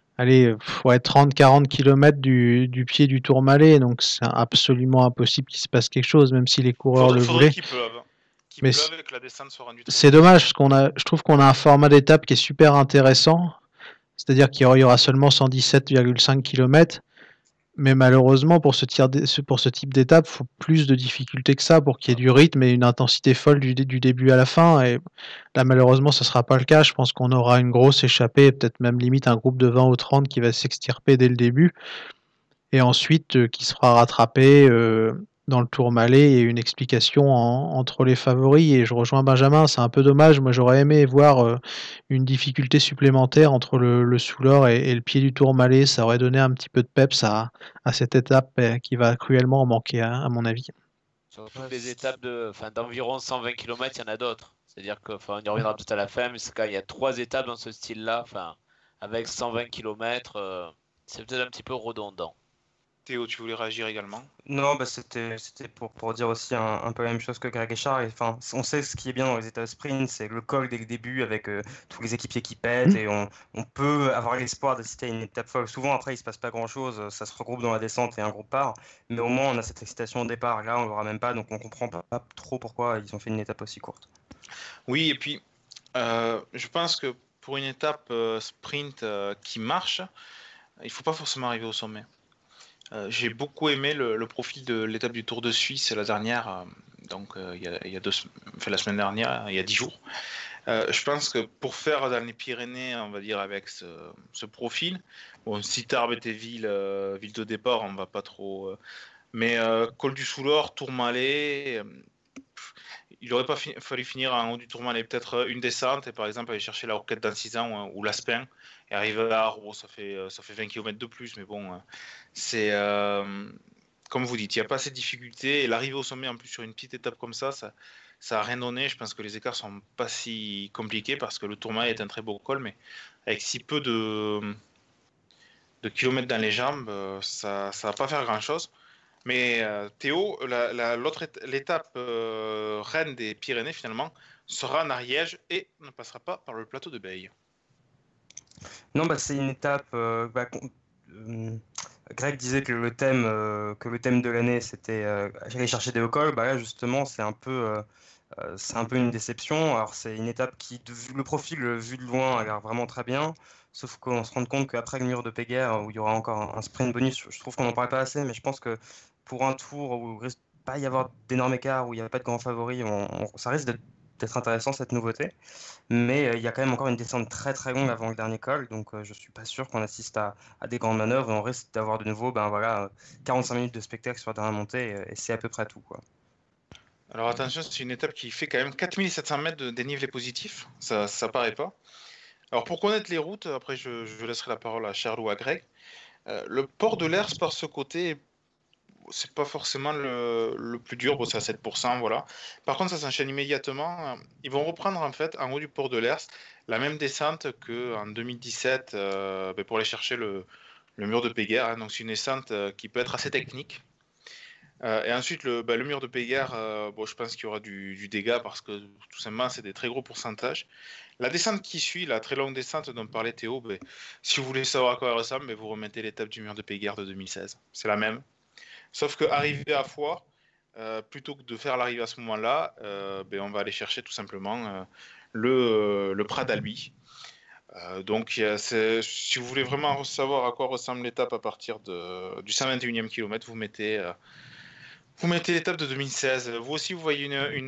30-40 km du pied du Tourmalet, donc c'est absolument impossible qu'il se passe quelque chose, même si les coureurs le voulaient.
Qu'il pleuve.
Mais
et que la descente soit rendue très
c'est dommage, parce je trouve qu'on a un format d'étape qui est super intéressant, c'est-à-dire qu'il y aura seulement 117,5 km. Mais malheureusement, pour ce type d'étape, il faut plus de difficultés que ça pour qu'il y ait du rythme et une intensité folle du début à la fin. Et là, malheureusement, ce ne sera pas le cas. Je pense qu'on aura une grosse échappée, peut-être même limite un groupe de 20 ou 30 qui va s'extirper dès le début. Et ensuite, qui se fera rattraper dans le Tourmalet et une explication entre les favoris. Et je rejoins Benjamin, c'est un peu dommage. Moi, j'aurais aimé voir une difficulté supplémentaire entre le Soulor et le pied du Tourmalet. Ça aurait donné un petit peu de peps à cette étape qui va cruellement en manquer, à mon avis.
Surtout les étapes d'environ 120 km, il y en a d'autres. C'est-à-dire qu'on y reviendra tout à la fin, mais il y a 3 étapes dans ce style-là, avec 120 km, c'est peut-être un petit peu redondant.
Théo, tu voulais réagir également?
Non, c'était pour dire aussi un peu la même chose que Greg et Charles. Enfin, on sait ce qui est bien dans les étapes sprint, c'est le col dès le début avec tous les équipiers qui pètent et on peut avoir l'espoir d'assister à une étape folle. Souvent après il se passe pas grand-chose, ça se regroupe dans la descente et un groupe part, mais au moins on a cette excitation au départ. Là on l'aura même pas, donc on comprend pas trop pourquoi ils ont fait une étape aussi courte.
Oui, et puis je pense que pour une étape sprint qui marche, il faut pas forcément arriver au sommet. J'ai beaucoup aimé le profil de l'étape du Tour de Suisse la dernière, il y a la semaine dernière, il y a 10 jours. Je pense que pour faire dans les Pyrénées, on va dire avec ce profil, bon, si Tarbes était ville de départ, on va pas trop. Mais col du Soulor, Tourmalet, il n'aurait pas fallu finir en haut du Tourmalet, peut-être une descente et par exemple aller chercher la Roquette d'Ancizan ou l'Aspin et arriver à Arros, ça fait 20 km de plus, mais bon, c'est comme vous dites, il n'y a pas assez de difficultés et l'arrivée au sommet en plus sur une petite étape comme ça a rien donné. Je pense que les écarts sont pas si compliqués parce que le Tourmalet est un très beau col, mais avec si peu de kilomètres dans les jambes, ça va pas faire grand-chose. Mais Théo, l'étape reine des Pyrénées finalement sera en Ariège et ne passera pas par le plateau de Beille.
Non, c'est une étape. Greg disait que le thème de l'année c'était aller chercher des hauts cols. Là justement c'est un peu c'est un peu une déception. Alors, c'est une étape qui, le profil vu de loin, a l'air vraiment très bien. Sauf qu'on se rend compte qu'après le mur de Péguerre, où il y aura encore un sprint bonus, je trouve qu'on n'en parle pas assez, mais je pense que pour un tour où il ne risque pas y avoir d'énormes écarts, où il n'y a pas de grands favoris, ça risque d'être intéressant cette nouveauté. Mais il y a quand même encore une descente très très longue avant le dernier col, donc je ne suis pas sûr qu'on assiste à des grandes manœuvres et on risque d'avoir de nouveau 45 minutes de spectacle sur la dernière montée et c'est à peu près tout, quoi.
Alors attention, c'est une étape qui fait quand même 4700 mètres de dénivelé positif, ça paraît pas. Alors pour connaître les routes, après je laisserai la parole à Charles ou à Greg. Le port de l'Ers par ce côté, c'est pas forcément le plus dur, bon, c'est à 7%, voilà. Par contre, ça s'enchaîne immédiatement. Ils vont reprendre en fait en haut du port de l'Ers la même descente qu'en 2017 pour aller chercher le mur de Péguerre. Hein. Donc c'est une descente qui peut être assez technique. Et ensuite, le mur de Péguerre, je pense qu'il y aura du dégât parce que tout simplement, c'est des très gros pourcentages. La descente qui suit, la très longue descente dont parlait Théo, si vous voulez savoir à quoi elle ressemble, vous remettez l'étape du mur de Péguerre de 2016. C'est la même. Sauf qu'arriver à Foix, plutôt que de faire l'arrivée à ce moment-là, on va aller chercher tout simplement le Prat d'Albi. Donc, si vous voulez vraiment savoir à quoi ressemble l'étape à partir du 121e kilomètre, vous mettez l'étape de 2016. Vous aussi, vous voyez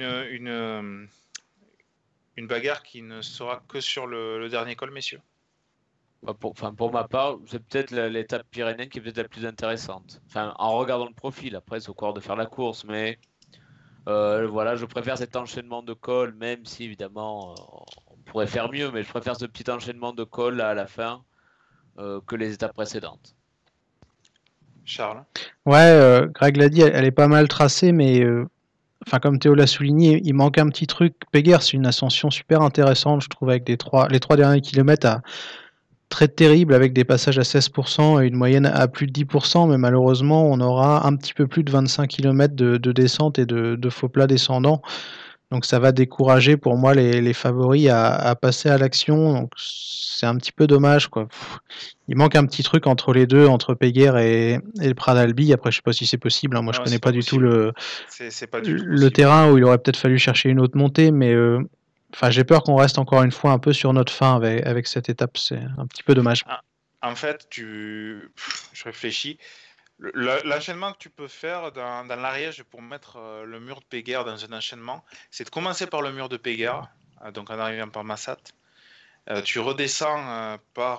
une bagarre qui ne sera que sur le dernier col, messieurs.
Pour ma part, c'est peut-être l'étape pyrénéenne qui est peut-être la plus intéressante. En regardant le profil, après c'est au cours de faire la course, mais je préfère cet enchaînement de cols, même si évidemment on pourrait faire mieux, mais je préfère ce petit enchaînement de cols à la fin que les étapes précédentes.
Charles?
Ouais, Greg l'a dit, elle est pas mal tracée, mais comme Théo l'a souligné, il manque un petit truc. Péguerre, c'est une ascension super intéressante, je trouve, avec les trois derniers kilomètres très terrible avec des passages à 16% et une moyenne à plus de 10%, mais malheureusement on aura un petit peu plus de 25 km de descente et de faux plats descendants. Donc ça va décourager pour moi les favoris à passer à l'action. Donc c'est un petit peu dommage, quoi. Il manque un petit truc entre les deux, entre Péguerre et le Prat d'Albi. Après je sais pas si c'est possible, hein. Moi je connais pas du tout le terrain où il aurait peut-être fallu chercher une autre montée, mais j'ai peur qu'on reste encore une fois un peu sur notre fin avec cette étape. C'est un petit peu dommage.
En fait, je réfléchis. L'enchaînement que tu peux faire dans l'Ariège pour mettre le mur de Péguerre dans un enchaînement, c'est de commencer par le mur de Péguerre, donc en arrivant par Massat. Tu redescends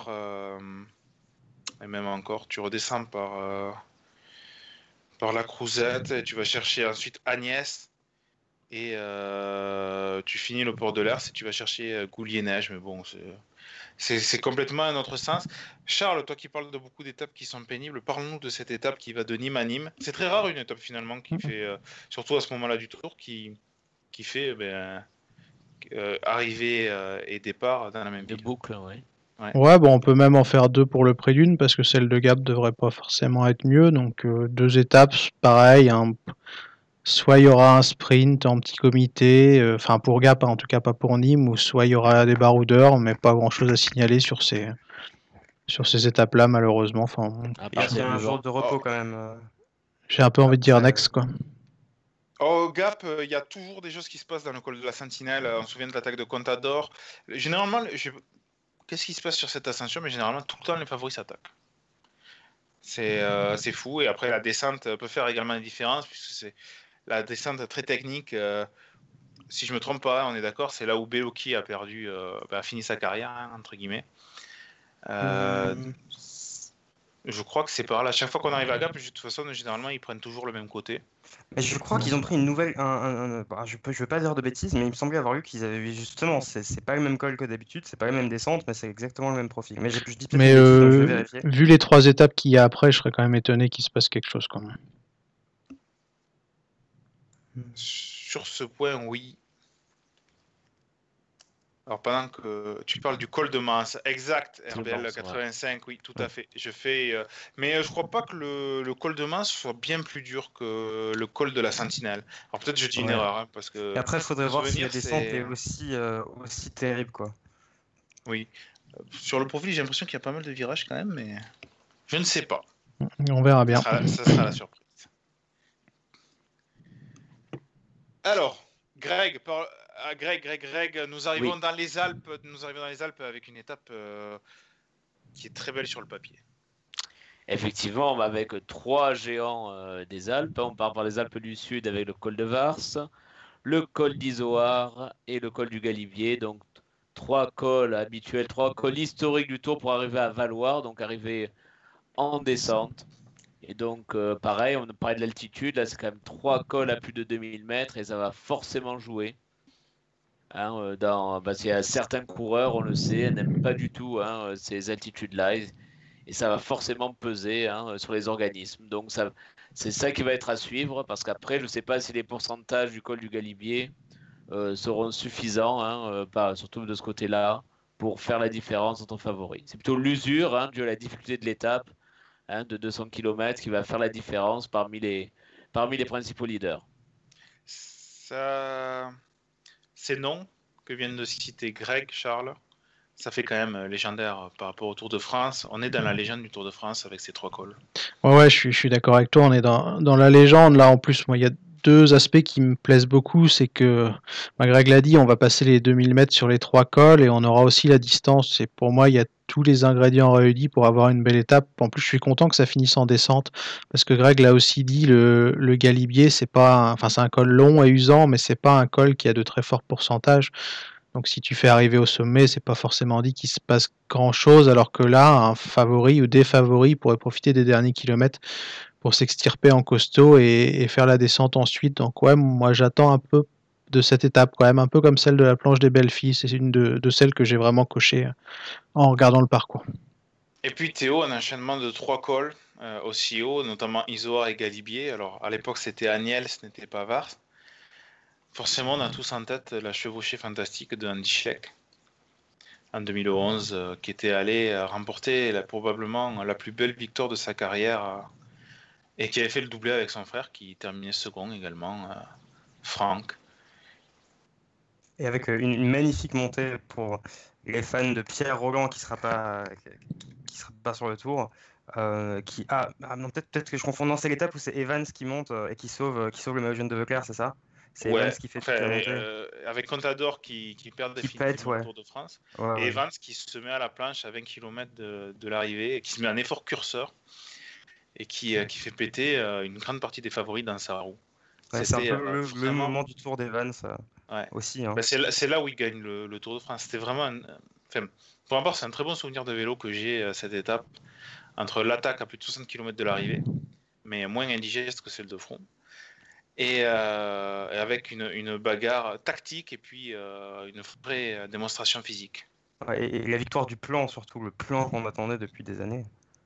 et même encore, tu redescends par la Crouzette et tu vas chercher ensuite Agnès. Et tu finis le port de l'Ers et tu vas chercher Goulier-Neige, mais bon, c'est complètement un autre sens. Charles, toi qui parles de beaucoup d'étapes qui sont pénibles, parle-nous de cette étape qui va de Nîmes à Nîmes. C'est très rare une étape finalement qui fait, surtout à ce moment-là du tour, qui fait arrivée et départ dans la même ville.
De boucle, oui.
Ouais, on peut même en faire deux pour le prix d'une parce que celle de Gap devrait pas forcément être mieux. Donc deux étapes, pareil. Soit il y aura un sprint en petit comité, pour Gap, en tout cas pas pour Nîmes, ou soit il y aura des baroudeurs, mais pas grand chose à signaler sur ces étapes-là, malheureusement.
Il y a un jour de repos quand même.
J'ai un peu envie de dire next, quoi.
Au Gap, il y a toujours des choses qui se passent dans le col de la Sentinelle. On se souvient de l'attaque de Contador. Généralement, qu'est-ce qui se passe sur cette ascension? Mais généralement, tout le temps, les favoris s'attaquent. C'est fou. Et après, la descente peut faire également une différence, puisque c'est la descente très technique. Si je me trompe pas, on est d'accord, c'est là où Beloki a fini sa carrière, hein, entre guillemets. Je crois que c'est par là. Chaque fois qu'on arrive à Gap, de toute façon, généralement, ils prennent toujours le même côté.
Mais je crois qu'ils ont pris une nouvelle. Je veux pas dire de bêtises, mais il me semblait avoir lu qu'ils avaient justement. C'est pas le même col que d'habitude, c'est pas la même descente, mais c'est exactement le même profil. Mais je dis peut-être des bêtises, donc je vais vérifier.
Vu les 3 étapes qu'il y a après, je serais quand même étonné qu'il se passe quelque chose quand même.
Sur ce point, oui. Alors pendant que tu parles du col de Mans, exact, RBL 85, oui, tout à fait. Mais je crois pas que le col de Mans soit bien plus dur que le col de la Sentinelle. Alors peut-être je dis une erreur, hein, parce que.
Et après, il faudrait voir si la descente est aussi terrible, quoi.
Oui. Sur le profil, j'ai l'impression qu'il y a pas mal de virages quand même, mais je ne sais pas.
On verra bien.
Ça sera la surprise. Alors, Greg, nous arrivons dans les Alpes. Nous arrivons dans les Alpes avec une étape qui est très belle sur le papier.
Effectivement, on va avec 3 géants des Alpes. On part par les Alpes du Sud avec le col de Vars, le col d'Izoard et le col du Galibier. Donc 3 cols habituels, 3 cols historiques du Tour pour arriver à Valloire, donc arriver en descente. Et donc pareil, on parlait de l'altitude, là c'est quand même 3 cols à plus de 2000 mètres et ça va forcément jouer. Parce qu'il y a certains coureurs, on le sait, n'aiment pas du tout ces altitudes-là. Et ça va forcément peser sur les organismes. Donc c'est ça qui va être à suivre, parce qu'après, je ne sais pas si les pourcentages du col du Galibier seront suffisants, surtout de ce côté-là, pour faire la différence entre favoris. C'est plutôt l'usure, dû à la difficulté de l'étape de 200 km, qui va faire la différence parmi les principaux leaders.
Ces noms que viennent de citer Greg, Charles, ça fait quand même légendaire par rapport au Tour de France. On est dans la légende du Tour de France avec ces 3 cols.
Ouais, je suis d'accord avec toi. On est dans la légende. Là, en plus, moi, il y a 2 aspects qui me plaisent beaucoup. C'est que, Greg l'a dit, on va passer les 2000 mètres sur les 3 cols et on aura aussi la distance. Et pour moi, il y a tous les ingrédients réunis pour avoir une belle étape. En plus, je suis content que ça finisse en descente parce que Greg l'a aussi dit, le Galibier, c'est un col long et usant, mais c'est pas un col qui a de très forts pourcentages. Donc si tu fais arriver au sommet, c'est pas forcément dit qu'il se passe grand-chose, alors que là, un favori ou des favoris pourraient profiter des derniers kilomètres pour s'extirper en costaud et faire la descente ensuite. Donc ouais, moi j'attends un peu de cette étape quand même, un peu comme celle de la planche des belles filles. C'est une de celles que j'ai vraiment cochées en regardant le parcours.
Et puis Théo, un enchaînement de 3 cols aussi haut, notamment Izoard et Galibier. Alors à l'époque c'était Agnel, ce n'était pas Vars. Forcément, on a tous en tête la chevauchée fantastique de Andy Schleck en 2011, qui était allé remporter probablement la plus belle victoire de sa carrière et qui avait fait le doublé avec son frère qui terminait second également, Franck.
Et avec une magnifique montée pour les fans de Pierre Roland qui sera pas sur le Tour. Non, peut-être que je confonds. Non, c'est l'étape où c'est Evans qui monte et qui sauve le maillot jaune de Veuclair, c'est ça? C'est Evans qui fait toute la montée.
Avec Contador qui perd définitivement le Tour de France. Et Evans qui se met à la planche à 20 km de l'arrivée, et qui se met un effort curseur et qui fait péter une grande partie des favoris dans sa roue.
C'est un peu le moment du Tour d'Evans aussi.
C'est là où il gagne le Tour de France. C'était vraiment... pour ma part, c'est un très bon souvenir de vélo que j'ai cette étape, entre l'attaque à plus de 60 km de l'arrivée, mais moins indigeste que celle de front. Et avec une bagarre tactique et puis une vraie démonstration physique.
Et la victoire du plan, surtout le plan qu'on attendait depuis des années.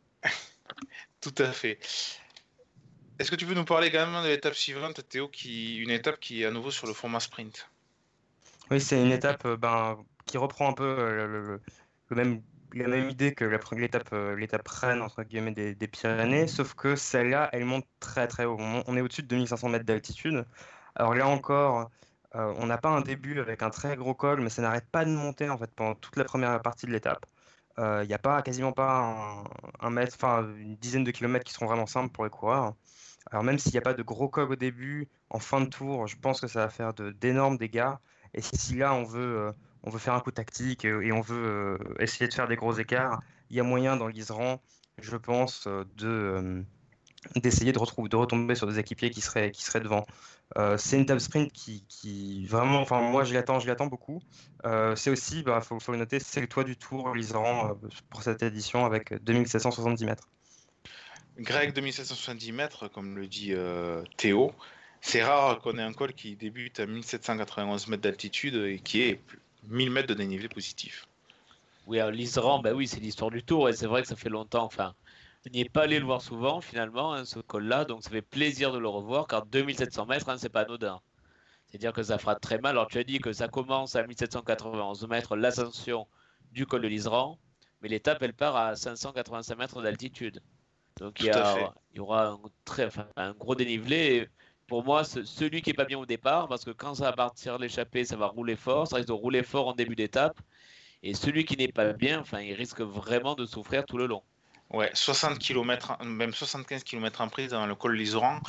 Tout à fait. Est-ce que tu peux nous parler également de l'étape suivante, Théo, une étape qui est à nouveau sur le format sprint?
Oui, c'est une étape qui reprend un peu la même idée que l'étape reine entre guillemets des Pyrénées, sauf que celle-là, elle monte très très haut. On est au-dessus de 2500 mètres d'altitude. Alors là encore, on n'a pas un début avec un très gros col, mais ça n'arrête pas de monter en fait pendant toute la première partie de l'étape. Il n'y a quasiment pas une dizaine de kilomètres qui seront vraiment simples pour les coureurs. Alors même s'il n'y a pas de gros col au début, en fin de tour, je pense que ça va faire d'énormes dégâts. Et si là on veut faire un coup tactique et on veut essayer de faire des gros écarts, il y a moyen dans l'Iseran, je pense, d'essayer de retomber sur des équipiers qui seraient devant. C'est une étape sprint qui vraiment, moi je l'attends beaucoup. C'est aussi, faut le noter, c'est le toit du Tour, l'Iseran, pour cette édition avec 2770 mètres.
Greg, 2770 mètres, comme le dit Théo. C'est rare qu'on ait un col qui débute à 1791 mètres d'altitude et qui ait 1000 mètres de dénivelé positif.
Oui, l'Iseran, c'est l'histoire du Tour et c'est vrai que ça fait longtemps. On n'y est pas allé le voir souvent finalement, ce col-là, donc ça fait plaisir de le revoir car 2700 mètres, c'est pas anodin. C'est-à-dire que ça fera très mal. Alors tu as dit que ça commence à 1791 mètres, l'ascension du col de l'Iseran, mais l'étape elle part à 585 mètres d'altitude. Donc il y aura un gros dénivelé. Et pour moi, celui qui n'est pas bien au départ, parce que quand ça va partir l'échappée, ça va rouler fort, ça risque de rouler fort en début d'étape. Et celui qui n'est pas bien, il risque vraiment de souffrir tout le long.
Ouais, 60 km, même 75 km en prise dans le col de l'Iseran.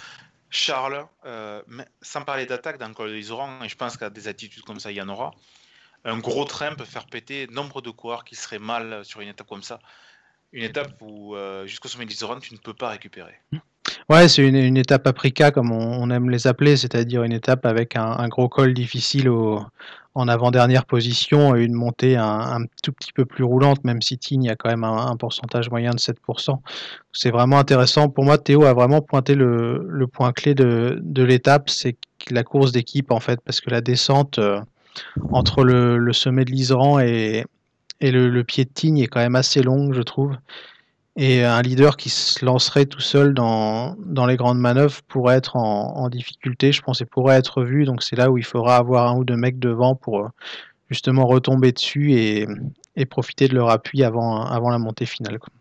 Charles, mais sans parler d'attaque dans le col de l'Iseran, et je pense qu'à des attitudes comme ça, il y en aura, un gros train peut faire péter nombre de coureurs qui seraient mal sur une étape comme ça. Une étape où, jusqu'au sommet de l'Iseran, tu ne peux pas récupérer.
Ouais, c'est une étape paprika, comme on aime les appeler, c'est-à-dire une étape avec un gros col difficile en avant-dernière position et une montée un tout petit peu plus roulante, même si Tignes a quand même un pourcentage moyen de 7%. C'est vraiment intéressant. Pour moi, Théo a vraiment pointé le point clé de l'étape, c'est la course d'équipe, en fait, parce que la descente entre le sommet de l'Iseran et le pied de Tignes est quand même assez longue, je trouve. Et un leader qui se lancerait tout seul dans les grandes manœuvres pourrait être en difficulté, je pense, et pourrait être vu. Donc c'est là où il faudra avoir un ou deux mecs devant pour justement retomber dessus et profiter de leur appui avant la montée finale, quoi.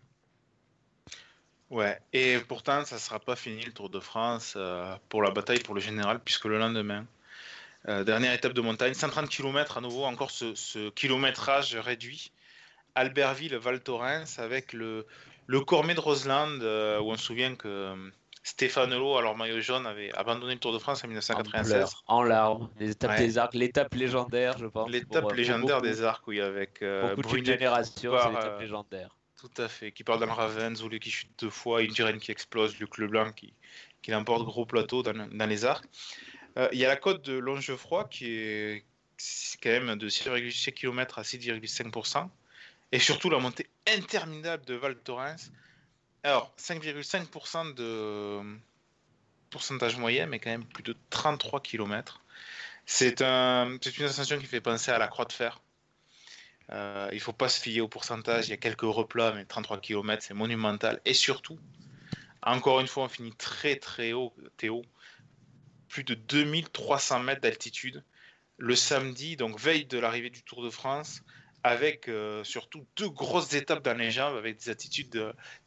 Ouais, et pourtant, ça ne sera pas fini le Tour de France pour la bataille pour le général, puisque le lendemain, dernière étape de montagne, 130 km à nouveau, encore ce kilométrage réduit. Albertville, Val Thorens, avec le Cormet de Roseland, où on se souvient que Stéphane Lowe, alors maillot jaune, avait abandonné le Tour de France en 1996.
En larmes, les étapes
Ouais.
des Arcs, l'étape légendaire, je pense.
L'étape légendaire des Arcs, oui, avec
beaucoup de
Brunet
générations,
qui
c'est
part,
l'étape légendaire.
tout à fait, qui part dans le Ravens, Zoulé qui chute 2 fois, Indurain qui explose, Luc Leblanc qui l'emporte gros plateau dans les Arcs. Il y a la côte de Longefroy c'est quand même de 6,6 km à 6,5%. Et surtout la montée interminable de Val Thorens. Alors, 5,5% de pourcentage moyen, mais quand même plus de 33 km. C'est une ascension qui fait penser à la Croix de Fer. Il ne faut pas se fier au pourcentage, il y a quelques replats, mais 33 km, c'est monumental. Et surtout, encore une fois, on finit très très haut, Théo. Plus de 2300 mètres d'altitude. Le samedi, donc veille de l'arrivée du Tour de France, avec surtout 2 grosses étapes dans les jambes, avec des altitudes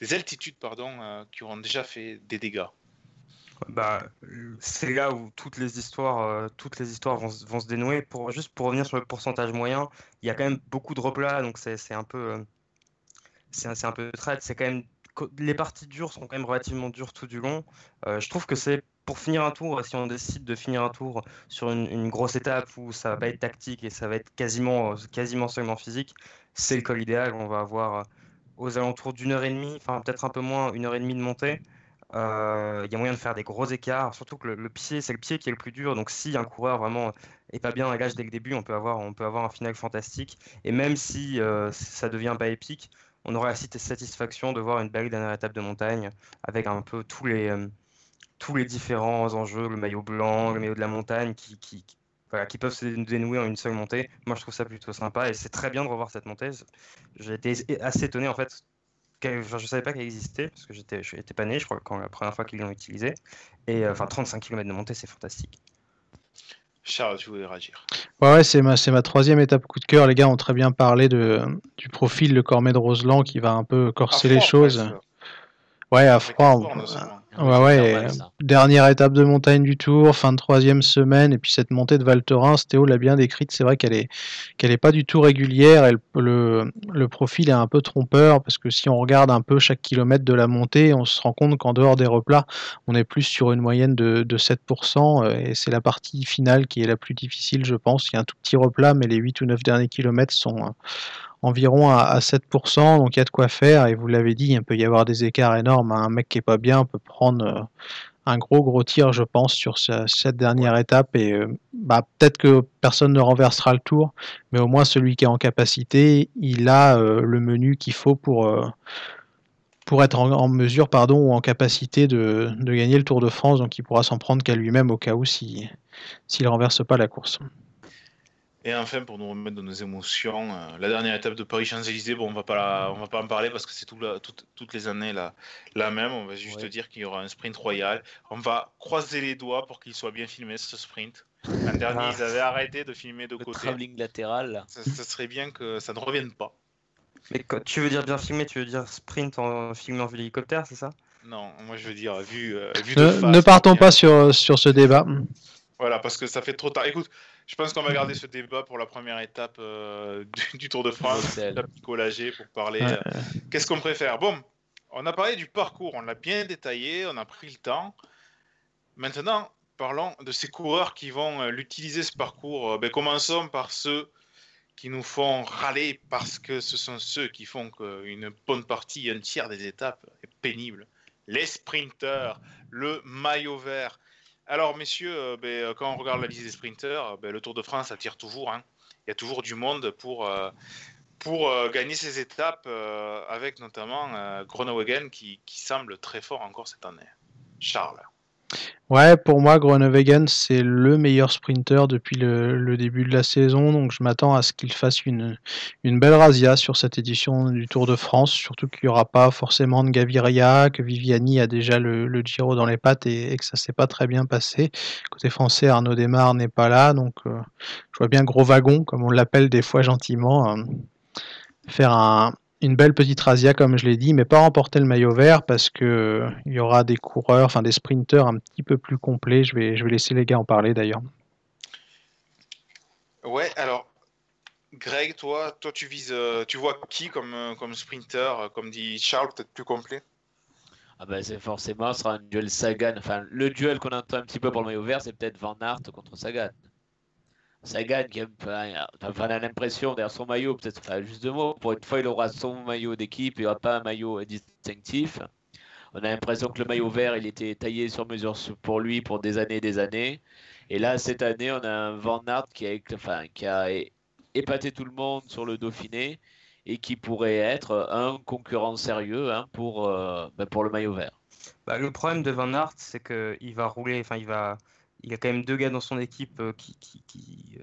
qui auront déjà fait des dégâts.
Bah, c'est là où toutes les histoires vont se dénouer. Juste pour revenir sur le pourcentage moyen, il y a quand même beaucoup de replats, donc c'est un peu traite. C'est quand même les parties dures sont quand même relativement dures tout du long. Je trouve que c'est pour finir un tour, si on décide de finir un tour sur une grosse étape où ça va pas être tactique et ça va être quasiment seulement physique, c'est le col idéal. On va avoir aux alentours d'1h30, enfin peut-être un peu moins, 1h30 de montée. Il y a moyen de faire des gros écarts, surtout que le pied, c'est le pied qui est le plus dur. Donc si un coureur vraiment est pas bien à l'âge dès le début, on peut avoir un final fantastique. Et même si ça devient pas épique, on aura la satisfaction de voir une belle dernière étape de montagne avec un peu tous les différents enjeux, le maillot blanc, le maillot de la montagne qui peuvent se dénouer en une seule montée. Moi, je trouve ça plutôt sympa et c'est très bien de revoir cette montée. J'ai été assez étonné en fait. Je ne savais pas qu'elle existait parce que j'étais pas né, je crois, quand la première fois qu'ils l'ont utilisé. Et 35 km de montée, c'est fantastique.
Charles, tu voulais réagir?
Ouais, c'est ma 3e étape coup de cœur. Les gars ont très bien parlé du profil, le Cormet de Roseland qui va un peu corser les choses.
Presque.
Ouais, à froid.
Ouais,
Dernière étape de montagne du Tour, fin de 3e semaine, et puis cette montée de Val Thorens, Théo l'a bien décrite, c'est vrai qu'elle est pas du tout régulière, le profil est un peu trompeur, parce que si on regarde un peu chaque kilomètre de la montée, on se rend compte qu'en dehors des replats, on est plus sur une moyenne de 7%, et c'est la partie finale qui est la plus difficile, je pense. Il y a un tout petit replat, mais les 8 ou 9 derniers kilomètres sont environ à 7%, donc il y a de quoi faire, et vous l'avez dit, il peut y avoir des écarts énormes. Un mec qui est pas bien peut prendre un gros tir, je pense, sur cette dernière étape, et peut-être que personne ne renversera le tour, mais au moins celui qui est en capacité, il a le menu qu'il faut pour être en mesure, ou en capacité de gagner le Tour de France, donc il pourra s'en prendre qu'à lui-même au cas où s'il renverse pas la course.
Et enfin, pour nous remettre de nos émotions, la dernière étape de Paris-Champs-Élysées, bon, on va pas en parler parce que c'est toutes les années la même. On va juste dire qu'il y aura un sprint royal. On va croiser les doigts pour qu'il soit bien filmé, ce sprint. L'an dernier, ils avaient arrêté de filmer de côté.
Le travelling latéral.
Ça serait bien que ça ne revienne pas.
Mais quand tu veux dire bien filmé, tu veux dire sprint filmé en vue d'hélicoptère, c'est ça?
Non, moi je veux dire vue de face.
Ne partons pas sur ce débat.
Voilà, parce que ça fait trop tard. Écoute, je pense qu'on va garder ce débat pour la première étape du Tour de France, la picolagée, pour parler. Qu'est-ce qu'on préfère? Bon, on a parlé du parcours, on l'a bien détaillé, on a pris le temps. Maintenant, parlons de ces coureurs qui vont l'utiliser ce parcours. Commençons par ceux qui nous font râler parce que ce sont ceux qui font qu'une bonne partie, un tiers des étapes est pénible. Les sprinteurs, le maillot vert. Alors messieurs, quand on regarde la liste des sprinteurs, le Tour de France attire toujours. Il y a toujours du monde pour gagner ces étapes, avec notamment Groenewegen qui semble très fort encore cette année. Charles.
Ouais, pour moi, Groenewegen, c'est le meilleur sprinter depuis le début de la saison, donc je m'attends à ce qu'il fasse une belle razzia sur cette édition du Tour de France, surtout qu'il n'y aura pas forcément de Gaviria, que Viviani a déjà le Giro dans les pattes et que ça s'est pas très bien passé. Côté français, Arnaud Démare n'est pas là, donc je vois bien Gros Wagon, comme on l'appelle des fois gentiment, faire une belle petite razzia comme je l'ai dit, mais pas remporter le maillot vert parce que il y aura des coureurs, enfin des sprinteurs un petit peu plus complets. Je vais laisser les gars en parler d'ailleurs.
Ouais, alors Greg, toi tu vises, tu vois qui comme sprinter, comme dit Charles, peut-être plus complet?
C'est forcément, ce sera un duel Sagan. Enfin, le duel qu'on entend un petit peu pour le maillot vert, c'est peut-être Van Aert contre Sagan. Sagan qui on a l'impression derrière son maillot, peut-être, juste deux mots, pour une fois il aura son maillot d'équipe, il n'y aura pas un maillot distinctif. On a l'impression que le maillot vert, il était taillé sur mesure pour lui pour des années et des années. Et là, cette année, on a un Van Aert qui a épaté tout le monde sur le Dauphiné et qui pourrait être un concurrent sérieux pour le maillot vert.
Le problème de Van Aert, c'est qu'il va rouler, il y a quand même deux gars dans son équipe qui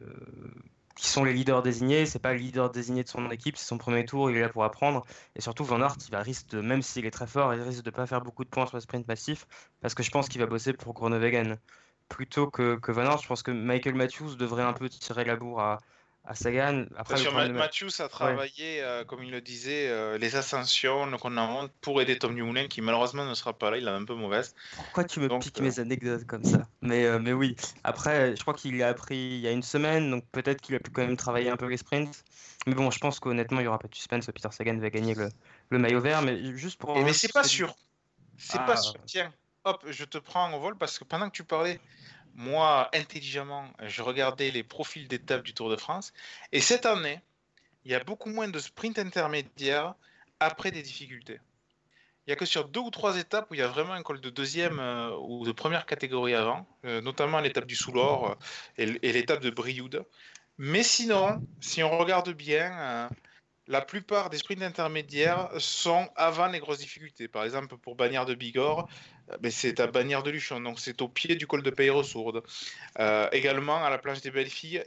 sont les leaders désignés. C'est pas le leader désigné de son équipe, c'est son premier tour, il est là pour apprendre. Et surtout, Van Aert, même s'il est très fort, il risque de pas faire beaucoup de points sur le sprint massif, parce que je pense qu'il va bosser pour Groenewegen. Plutôt que Van Aert, je pense que Michael Matthews devrait un peu tirer la bourre à Sagan. Après,
Matthews a travaillé, comme il le disait, les ascensions, le contre-la-montre pour aider Tom Dumoulin, qui malheureusement ne sera pas là, il est un peu mauvaise.
Pourquoi tu me piques mes anecdotes comme ça? Mais oui, après, je crois qu'il l'a appris il y a une semaine, donc peut-être qu'il a pu quand même travailler un peu les sprints. Mais bon, je pense qu'honnêtement, il n'y aura pas de suspense, Peter Sagan va gagner le maillot vert, mais juste pour...
Mais c'est pas sûr. C'est pas sûr. Tiens, hop, je te prends en vol, parce que pendant que tu parlais... Moi, intelligemment, je regardais les profils d'étapes du Tour de France. Et cette année, il y a beaucoup moins de sprints intermédiaires après des difficultés. Il n'y a que sur 2 ou 3 étapes où il y a vraiment un col de deuxième ou de première catégorie avant, notamment l'étape du Soulor et l'étape de Brioude. Mais sinon, si on regarde bien... la plupart des sprints intermédiaires sont avant les grosses difficultés. Par exemple, pour Bagnères de Bigorre, c'est à Bagnères de Luchon, donc c'est au pied du col de Peilleresourde. Également, à la planche des Belles-Filles,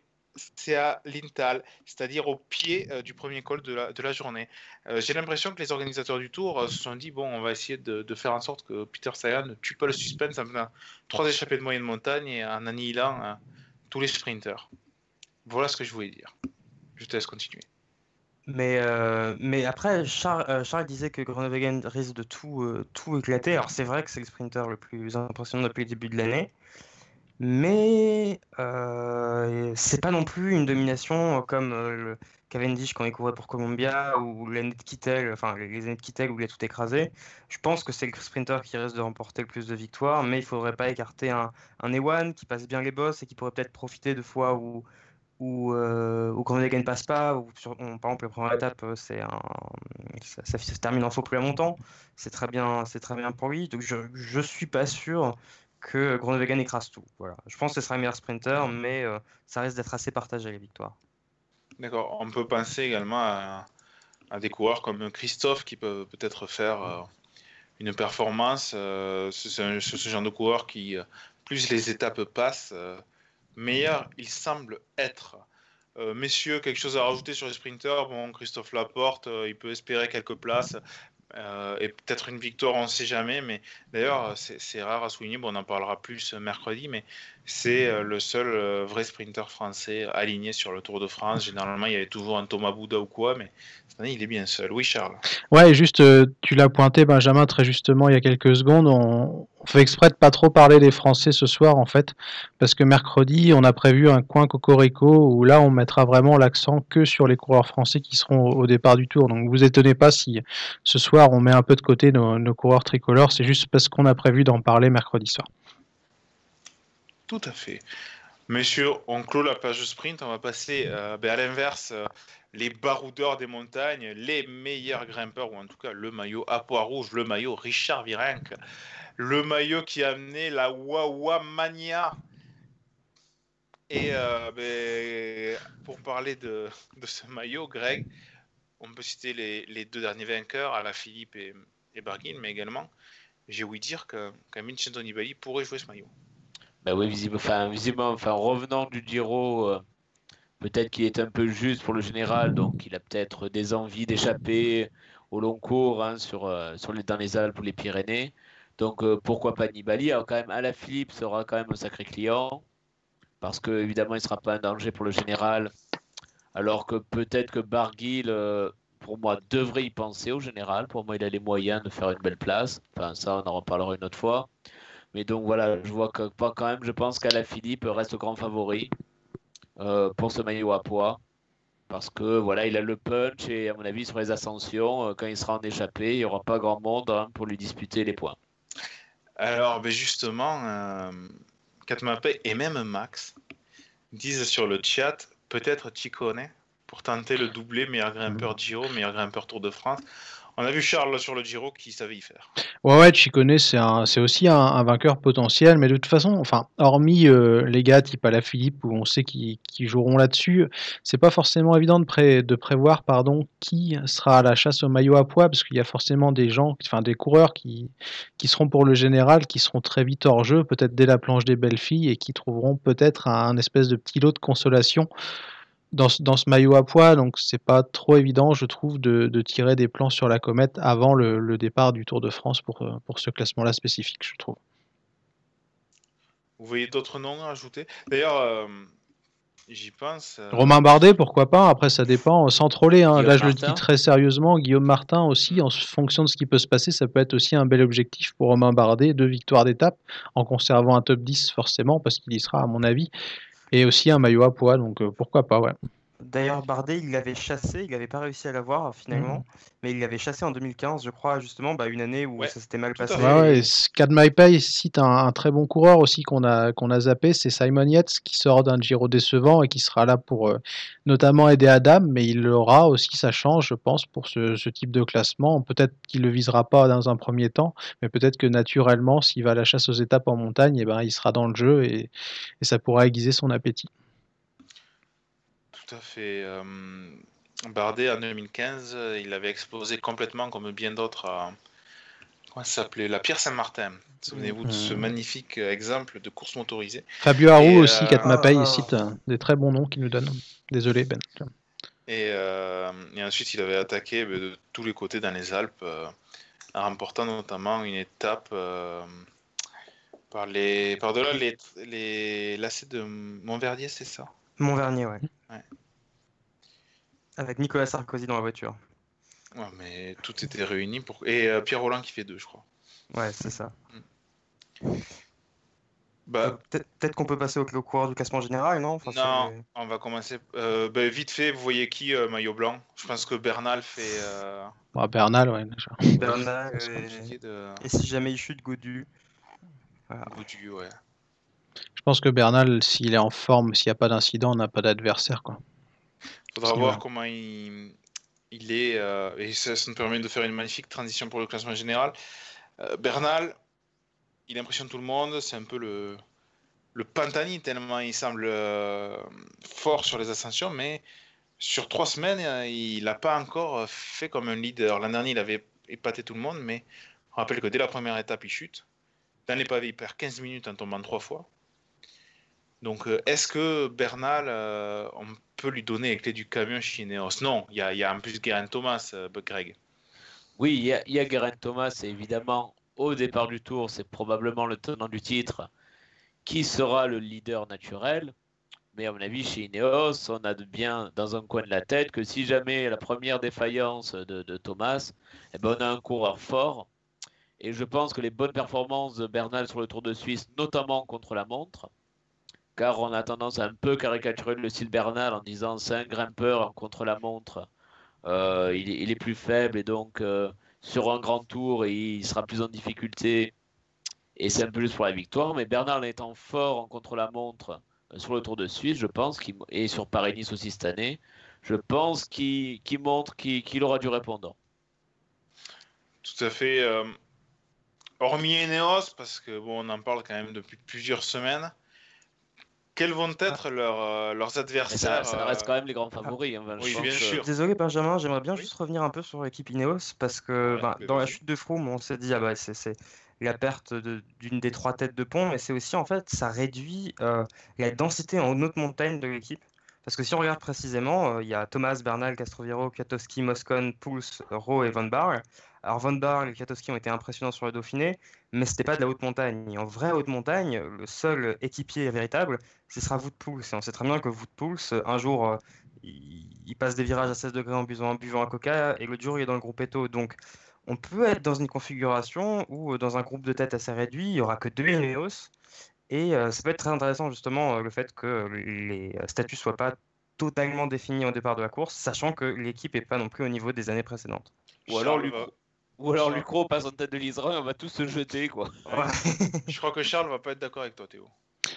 c'est à Lintal, c'est-à-dire au pied du premier col de la journée. J'ai l'impression que les organisateurs du Tour se sont dit, bon, on va essayer de faire en sorte que Peter Sagan ne tue pas le suspense en faisant 3 échappées de moyenne montagne et en annihilant tous les sprinteurs. Voilà ce que je voulais dire. Je te laisse continuer.
Mais après, Charles disait que Groenewegen risque de tout éclater. Alors c'est vrai que c'est le sprinter le plus impressionnant depuis le début de l'année, mais c'est pas non plus une domination comme le Cavendish quand il courait pour Columbia ou les années de Kittel, où il a tout écrasé. Je pense que c'est le sprinter qui risque de remporter le plus de victoires, mais il faudrait pas écarter un Ewan qui passe bien les bosses et qui pourrait peut-être profiter de fois où Groenewegen ne passe pas, par exemple la première étape ça se termine en faux plat montant, c'est très bien pour lui, donc je suis pas sûr que Groenewegen écrase tout. Voilà. Je pense que ce sera un meilleur sprinter, mais ça risque d'être assez partagé les victoires.
D'accord, on peut penser également à des coureurs comme Christophe qui peut peut-être faire une performance, c'est ce genre de coureur qui, plus les étapes passent, meilleur il semble être. Messieurs, quelque chose à rajouter sur les sprinters? Bon, Christophe Laporte, il peut espérer quelques places et peut-être une victoire, on ne sait jamais. Mais d'ailleurs, c'est rare à souligner. Bon, on en parlera plus mercredi, mais c'est le seul vrai sprinter français aligné sur le Tour de France. Généralement, il y avait toujours un Thomas Bouda ou quoi, mais cette année, il est bien seul. Oui, Charles.
Ouais, juste, tu l'as pointé, Benjamin, très justement, il y a quelques secondes. On fait exprès de pas trop parler des Français ce soir, en fait, parce que mercredi, on a prévu un coin Cocorico où là, on mettra vraiment l'accent que sur les coureurs français qui seront au départ du Tour. Donc, vous étonnez pas si ce soir, on met un peu de côté nos coureurs tricolores. C'est juste parce qu'on a prévu d'en parler mercredi soir.
Tout à fait. Messieurs, on clôt la page de sprint, on va passer à l'inverse, les baroudeurs des montagnes, les meilleurs grimpeurs, ou en tout cas le maillot à pois rouge, le maillot Richard Virenque, le maillot qui a amené la Wawa Mania. Et pour parler de ce maillot, Greg, on peut citer les deux derniers vainqueurs, Alaphilippe et Barguil, mais également, j'ai ouï dire que Vincenzo Nibali pourrait jouer ce maillot.
Ben oui, visiblement, revenant du Giro, peut-être qu'il est un peu juste pour le général, donc il a peut-être des envies d'échapper au long cours dans les Alpes ou les Pyrénées. Donc pourquoi pas Nibali? Alors quand même, Alaphilippe sera quand même un sacré client, parce que évidemment il ne sera pas un danger pour le général, alors que peut-être que Barguil, pour moi, devrait y penser au général. Pour moi, il a les moyens de faire une belle place. Enfin, ça, on en reparlera une autre fois. Mais donc voilà, je vois que quand même, je pense qu'Alaphilippe reste grand favori pour ce maillot à pois. Parce que voilà, il a le punch et à mon avis, sur les ascensions, quand il sera en échappée, il n'y aura pas grand monde pour lui disputer les points.
Alors, justement, Katmapé et même Max disent sur le chat, peut-être Ciccone pour tenter le doublé meilleur grimpeur Giro, meilleur grimpeur Tour de France. On a vu Charles sur le Giro qui savait y faire.
Ouais, Ciccone, c'est aussi un vainqueur potentiel, mais de toute façon, enfin, hormis les gars type Alaphilippe, où on sait qu'ils joueront là-dessus, c'est pas forcément évident de prévoir qui sera à la chasse au maillot à pois, parce qu'il y a forcément des coureurs qui seront pour le général, qui seront très vite hors jeu, peut-être dès la planche des belles filles, et qui trouveront peut-être un espèce de petit lot de consolation dans ce maillot à pois, donc c'est pas trop évident, je trouve, de tirer des plans sur la comète avant le départ du Tour de France pour ce classement-là spécifique, je trouve.
Vous voyez d'autres noms à ajouter? D'ailleurs, j'y pense.
Romain Bardet, pourquoi pas? Après, ça dépend, sans troller. Hein. Là, je le dis
Martin.
très sérieusement. Guillaume Martin aussi, en fonction de ce qui peut se passer, ça peut être aussi un bel objectif pour Romain Bardet, 2 victoires d'étape, en conservant un top 10 forcément, parce qu'il y sera à mon avis. Et aussi un maillot à pois, donc pourquoi pas, ouais.
D'ailleurs, Bardet, il l'avait chassé, il n'avait pas réussi à l'avoir finalement, mais il l'avait chassé en 2015, je crois, justement, une année où ça s'était mal passé.
Ouais, Kadmaipai cite un très bon coureur aussi qu'on a zappé, c'est Simon Yates qui sort d'un Giro décevant et qui sera là pour notamment aider Adam, mais il aura aussi sa chance, je pense, pour ce type de classement. Peut-être qu'il ne le visera pas dans un premier temps, mais peut-être que naturellement, s'il va à la chasse aux étapes en montagne, il sera dans le jeu et ça pourra aiguiser son appétit.
Tout à fait. Bardet en 2015, il avait explosé complètement comme bien d'autres à comment ça s'appelait, la Pierre Saint-Martin. Souvenez-vous de ce magnifique exemple de course motorisée.
Fabio Aru aussi, Katmaipai cite des très bons noms qu'il nous donne. Désolé Ben.
Et ensuite il avait attaqué de tous les côtés dans les Alpes, en remportant notamment une étape par-delà les lacets de Montverdier, c'est ça?
Montvernier, ouais. Avec Nicolas Sarkozy dans la voiture.
Ouais, mais tout était réuni pour... Et Pierre Rollin qui fait 2, je crois.
Ouais, c'est ça.
Bah,
peut-être qu'on peut passer au coureur du classement général, non?
Non, on va commencer. Vite fait, vous voyez qui, maillot blanc? Je pense que Bernal fait...
Bernal, ouais, déjà.
Bernal, et si jamais il chute, Gaudu.
Voilà. Gaudu, ouais.
Je pense que Bernal, s'il est en forme, s'il n'y a pas d'incident, on n'a pas d'adversaire, quoi.
Faudra voir comment il est, et ça nous permet de faire une magnifique transition pour le classement général. Bernal, il impressionne tout le monde, c'est un peu le Pantani, tellement il semble fort sur les ascensions, mais sur 3 semaines, il n'a pas encore fait comme un leader. L'an dernier, il avait épaté tout le monde, mais on rappelle que dès la première étape, il chute. Dans les pavés, il perd 15 minutes en tombant 3 fois. Donc, est-ce que Bernal, on peut lui donner les clés du camion chez Ineos? Non, il y a en plus Geraint Thomas, Greg.
Oui, il y a Geraint Thomas, et évidemment, au départ du tour, c'est probablement le tenant du titre qui sera le leader naturel. Mais à mon avis, chez Ineos, on a bien dans un coin de la tête que si jamais la première défaillance de Thomas, on a un coureur fort. Et je pense que les bonnes performances de Bernal sur le Tour de Suisse, notamment contre la montre, car on a tendance à un peu caricaturer le style Bernal en disant c'est un grimpeur contre la montre, il est plus faible et donc sur un grand tour il sera plus en difficulté Et c'est un peu juste pour la victoire. Mais Bernal en étant fort en contre-la-montre sur le Tour de Suisse, je pense, et sur Paris-Nice aussi cette année, je pense qu'il montre qu'il aura du répondant.
Tout à fait. Hormis Ineos, parce que on en parle quand même depuis plusieurs semaines. Quels vont être leurs adversaires?
Ça reste quand même les grands favoris. Hein,
oui, bien sûr.
Désolé Benjamin, j'aimerais bien juste revenir un peu sur l'équipe Ineos parce que dans la chute de Froome, on s'est dit c'est la perte d'une des 3 têtes de pont, mais c'est aussi en fait ça réduit la densité en haute montagne de l'équipe. Parce que si on regarde précisément, il y a Thomas, Bernal, Castroviejo, Kwiatkowski, Moscon, Pouls, Rowe et Van Barle. Alors Van Barle et Kwiatkowski ont été impressionnants sur le Dauphiné, mais c'était pas de la haute montagne. Et en vraie haute montagne, le seul équipier véritable, ce sera Wout Poels. Et on sait très bien que Wout Poels, un jour, il passe des virages à 16 degrés en buvant un coca, et l'autre jour, il est dans le groupe Eto. Donc on peut être dans une configuration où, dans un groupe de tête assez réduit, il n'y aura que 2 Ineos. Et ça peut être très intéressant justement le fait que les statuts ne soient pas totalement définis au départ de la course, sachant que l'équipe n'est pas non plus au niveau des années précédentes.
Ou alors Lucro passe en tête de l'Israël, on va tous se jeter quoi.
Je crois que Charles va pas être d'accord avec toi, Théo.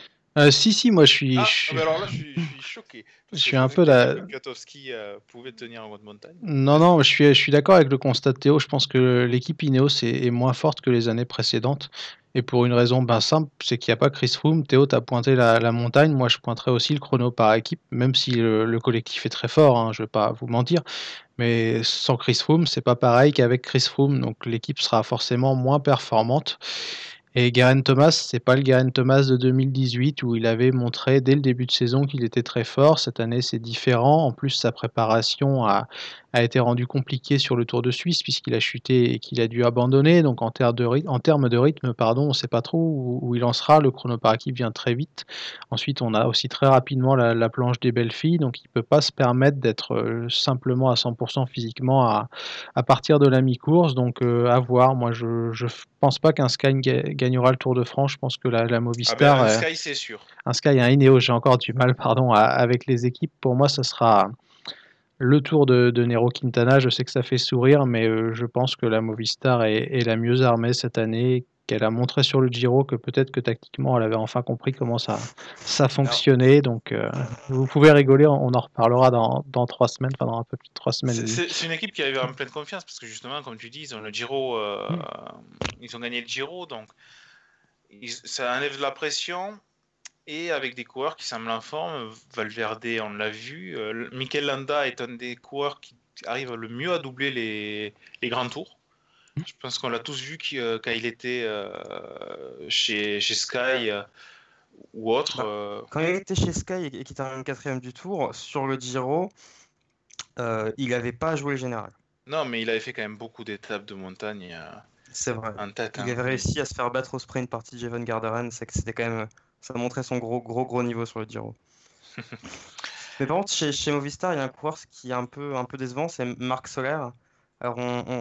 Si, moi je suis.
Mais alors là, je suis choqué.
Je suis un peu là.
Kwiatkowski pouvait tenir en haute montagne.
Non, je suis d'accord avec le constat de Théo. Je pense que l'équipe Ineos est moins forte que les années précédentes. Et pour une raison simple, c'est qu'il n'y a pas Chris Froome. Théo, tu as pointé la montagne. Moi, je pointerais aussi le chrono par équipe, même si le collectif est très fort, hein, je ne vais pas vous mentir. Mais sans Chris Froome, c'est pas pareil qu'avec Chris Froome. Donc l'équipe sera forcément moins performante. Et Geraint Thomas, c'est pas le Geraint Thomas de 2018 où il avait montré dès le début de saison qu'il était très fort. Cette année, c'est différent. En plus, sa préparation a été rendue compliquée sur le Tour de Suisse puisqu'il a chuté et qu'il a dû abandonner. Donc en termes de rythme, on ne sait pas trop où il en sera. Le chrono par équipe vient très vite. Ensuite, on a aussi très rapidement la planche des belles filles. Donc il ne peut pas se permettre d'être simplement à 100% physiquement à partir de la mi-course. Donc à voir. Moi, je pense pas qu'un Sky gagnera le Tour de France. Je pense que la Movistar.
Un Sky, c'est sûr.
Un Sky, un Ineos, j'ai encore du mal, avec les équipes. Pour moi, ça sera le Tour de Nairo Quintana. Je sais que ça fait sourire, mais je pense que la Movistar est la mieux armée cette année. Qu'elle a montré sur le Giro que peut-être que tactiquement, elle avait enfin compris comment ça fonctionnait. Donc, vous pouvez rigoler, on en reparlera dans 3 semaines, enfin dans un peu plus de 3 semaines.
C'est une équipe qui avait en pleine confiance parce que justement, comme tu dis, ils ont le Giro, ils ont gagné le Giro, donc ça enlève de la pression. Et avec des coureurs qui semblent en forme, Valverde, on l'a vu, Mikel Landa est un des coureurs qui arrive le mieux à doubler les grands tours. Je pense qu'on l'a tous vu quand il était chez Sky ou autre.
Quand il était chez Sky et qu'il termine 4e du Tour, sur le Giro, il n'avait pas joué le général.
Non, mais il avait fait quand même beaucoup d'étapes de montagne
c'est vrai.
En tête.
Il avait réussi à se faire battre au sprint par TJ Van Garderen, c'est que c'était quand même... Ça montrait son gros niveau sur le Giro. Mais par contre, chez Movistar, il y a un coureur qui est un peu décevant, c'est Marc Soler. Alors,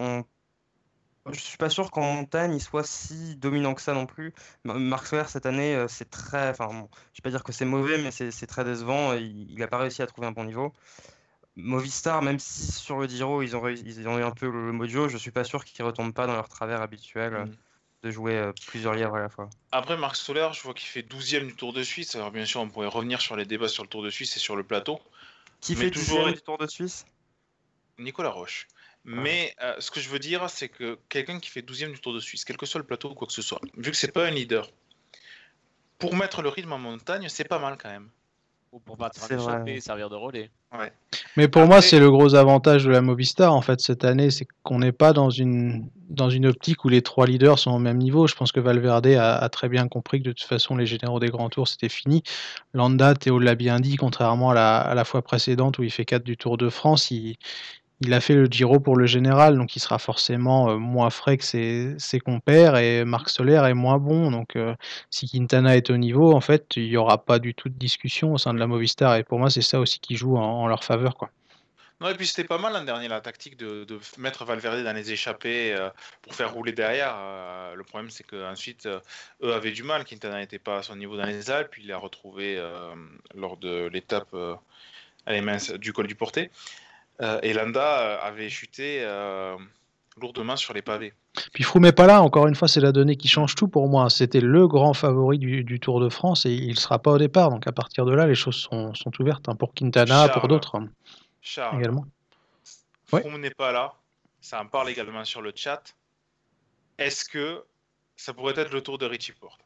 je suis pas sûr qu'en montagne, il soit si dominant que ça non plus. Marc Soler, cette année, c'est très... Enfin, bon, je vais pas dire que c'est mauvais, mais c'est très décevant. Il n'a pas réussi à trouver un bon niveau. Movistar, même si sur le Giro, ils ont eu un peu le mojo, je suis pas sûr qu'ils ne retombent pas dans leur travers habituel. De jouer plusieurs lièvres à la fois.
Après, Marc Soler, je vois qu'il fait 12e du Tour de Suisse. Alors bien sûr, on pourrait revenir sur les débats sur le Tour de Suisse et sur le plateau.
Qui fait toujours du Tour de Suisse?
Nicolas Roche. Mais ce que je veux dire, c'est que quelqu'un qui fait 12e du Tour de Suisse, quel que soit le plateau ou quoi que ce soit, vu que c'est pas un leader, pour mettre le rythme en montagne, c'est pas mal quand même.
Ou pour battre un échappé et servir de relais.
Ouais.
Mais pour moi, c'est le gros avantage de la Movistar en fait cette année, c'est qu'on n'est pas dans une optique où les 3 leaders sont au même niveau. Je pense que Valverde a très bien compris que de toute façon les généraux des grands tours c'était fini. Landa, Théo l'a bien dit, contrairement à la fois précédente où il fait 4 du Tour de France, il a fait le Giro pour le général, donc il sera forcément moins frais que ses compères, et Marc Soler est moins bon, donc si Quintana est au niveau, en fait, il n'y aura pas du tout de discussion au sein de la Movistar, et pour moi, c'est ça aussi qui joue en leur faveur, quoi.
Non, et puis c'était pas mal l'an dernier, la tactique de mettre Valverde dans les échappées pour faire rouler derrière. Le problème, c'est qu'ensuite, eux avaient du mal. Quintana n'était pas à son niveau dans les Alpes, il l'a retrouvé lors de l'étape du col du Portet. Et Landa avait chuté lourdement sur les pavés.
Puis Froome n'est pas là, encore une fois, c'est la donnée qui change tout pour moi. C'était le grand favori du Tour de France et il ne sera pas au départ. Donc à partir de là, les choses sont ouvertes pour Quintana, pour d'autres
Charles,
également.
Froome n'est pas là, ça en parle également sur le chat. Est-ce que ça pourrait être le tour de Richie Porte?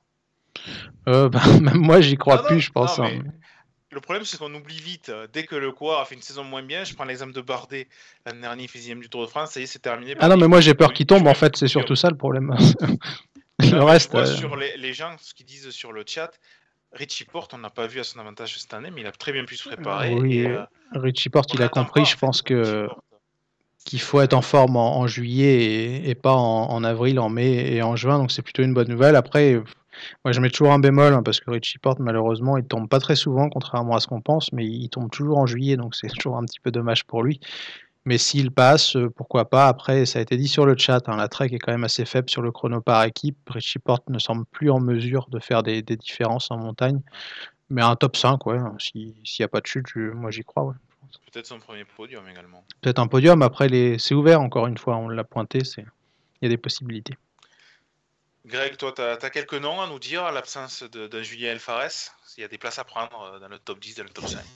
Même moi, j'y crois plus, je pense.
Mais le problème, c'est qu'on oublie vite. Dès que le coureur a fait une saison moins bien, je prends l'exemple de Bardet. L'année dernière, il fait 6ème du Tour de France, ça y est, c'est terminé.
Ah non, mais moi, j'ai peur qu'il tombe, en fait, c'est surtout ça le problème.
Le reste. Je vois sur les gens, ce qu'ils disent sur le chat, Richie Porte, on n'a pas vu à son avantage cette année, mais il a très bien pu se préparer.
Oui, Richie Porte, il a compris, je pense qu'il faut être en forme en juillet et pas en avril, en mai et en juin, donc c'est plutôt une bonne nouvelle. Après, moi je mets toujours un bémol, parce que Richie Porte, malheureusement, il tombe pas très souvent, contrairement à ce qu'on pense, mais il tombe toujours en juillet, donc c'est toujours un petit peu dommage pour lui. Mais s'il passe, pourquoi pas. Après, ça a été dit sur le chat, la Trek est quand même assez faible sur le chrono par équipe. Richie Porte ne semble plus en mesure de faire des différences en montagne. Mais un top 5, ouais, s'il n'y a pas de chute, moi j'y crois, ouais.
Peut-être son premier podium également.
Peut-être un podium, après c'est ouvert encore une fois, on l'a pointé, il y a des possibilités.
Greg, toi, tu as quelques noms à nous dire à l'absence d'un Julien Alvarez? S'il y a des places à prendre dans le top 10, dans le top 5.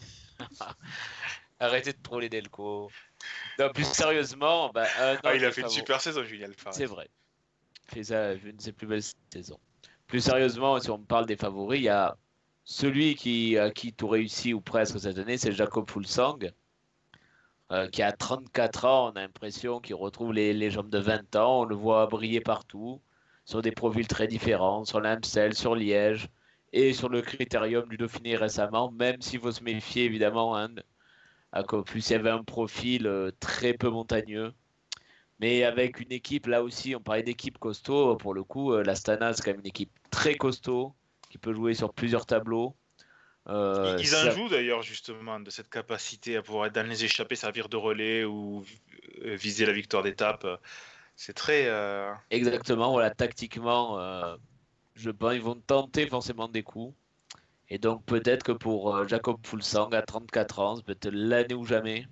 Arrêtez de troller Delco. Non, plus sérieusement,
il a fait une super saison, Julien Alvarez.
C'est vrai. Il fait ça, une de ses plus belles saisons. Plus sérieusement, si on parle des favoris, il y a celui qui tout réussi ou presque cette année, c'est Jakob Fuglsang, qui a 34 ans. On a l'impression qu'il retrouve les jambes de 20 ans. On le voit briller partout, sur des profils très différents, sur l'Amstel, sur Liège et sur le Critérium du Dauphiné récemment, même s'il faut se méfier évidemment. Plus il y avait un profil très peu montagneux. Mais avec une équipe, là aussi, on parlait d'équipe costaud. Pour le coup, l'Astana, c'est quand même une équipe très costaud, qui peut jouer sur plusieurs tableaux.
Ils en jouent d'ailleurs justement de cette capacité à pouvoir être dans les échappées, servir de relais ou viser la victoire d'étape. C'est très...
Exactement, voilà, tactiquement, je pense qu'ils vont tenter forcément des coups. Et donc peut-être que pour Jakob Fuglsang à 34 ans, c'est peut-être l'année ou jamais.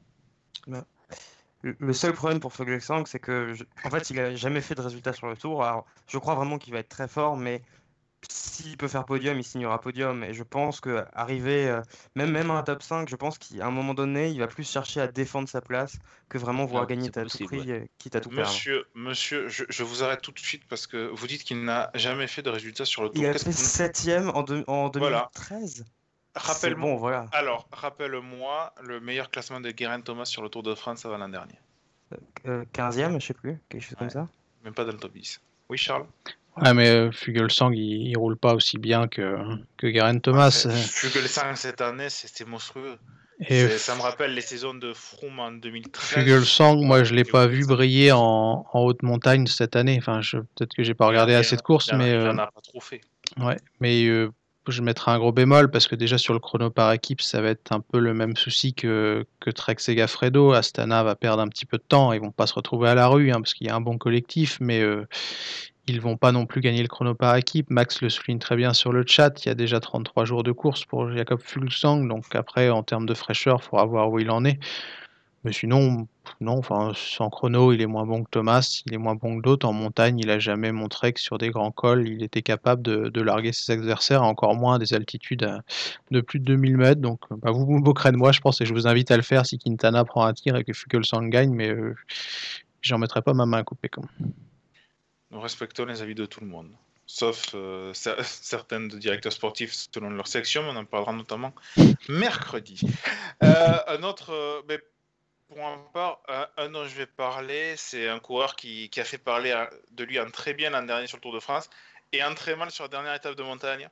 Le seul problème pour Fuglsang, c'est que en fait, il a jamais fait de résultat sur le tour. Alors, je crois vraiment qu'il va être très fort, mais s'il peut faire podium, il signera podium. Et je pense qu'arriver, même à un top 5, je pense qu'à un moment donné, il va plus chercher à défendre sa place que vraiment vouloir gagner à tout prix, quitte à tout perdre.
Monsieur, je vous arrête tout de suite parce que vous dites qu'il n'a jamais fait de résultat sur le tour.
Il a fait 7ème en 2013. Voilà.
Rappelle-moi.
Bon, voilà.
Alors, rappelle-moi le meilleur classement de Geraint Thomas sur le Tour de France avant l'an dernier.
15e, je sais plus, quelque chose comme ça.
Même pas dans le top 10. Oui, Charles?
Ouais, mais Fuglsang, il roule pas aussi bien que Geraint Thomas.
Fuglsang cette année, c'était monstrueux. Ça me rappelle les saisons de Froome en 2013.
Fuglsang, moi, je l'ai pas vu briller en haute montagne cette année. Enfin, peut-être que j'ai pas regardé assez de courses, mais
il en a pas trop fait.
Ouais, mais je mettrai un gros bémol parce que déjà sur le chrono par équipe, ça va être un peu le même souci que Trek Segafredo. Astana va perdre un petit peu de temps. Ils vont pas se retrouver à la rue parce qu'il y a un bon collectif, mais ils vont pas non plus gagner le chrono par équipe. Max le souligne très bien sur le chat. Il y a déjà 33 jours de course pour Jakob Fuglsang. Donc après, en termes de fraîcheur, il faudra voir où il en est. Mais sinon, non, enfin, sans chrono, il est moins bon que Thomas, il est moins bon que d'autres. En montagne, il a jamais montré que sur des grands cols, il était capable de larguer ses adversaires, encore moins à des altitudes de plus de 2000 mètres. Donc, vous vous moquerez de moi, je pense, et je vous invite à le faire si Quintana prend un tir et que Fuglsang gagne, mais j'en mettrai pas ma main à couper.
Nous respectons les avis de tout le monde, sauf certains directeurs sportifs selon leur section, on en parlera notamment mercredi. Un autre... Pour ma part, un dont je vais parler, c'est un coureur qui a fait parler de lui en très bien l'an dernier sur le Tour de France et en très mal sur la dernière étape de montagne.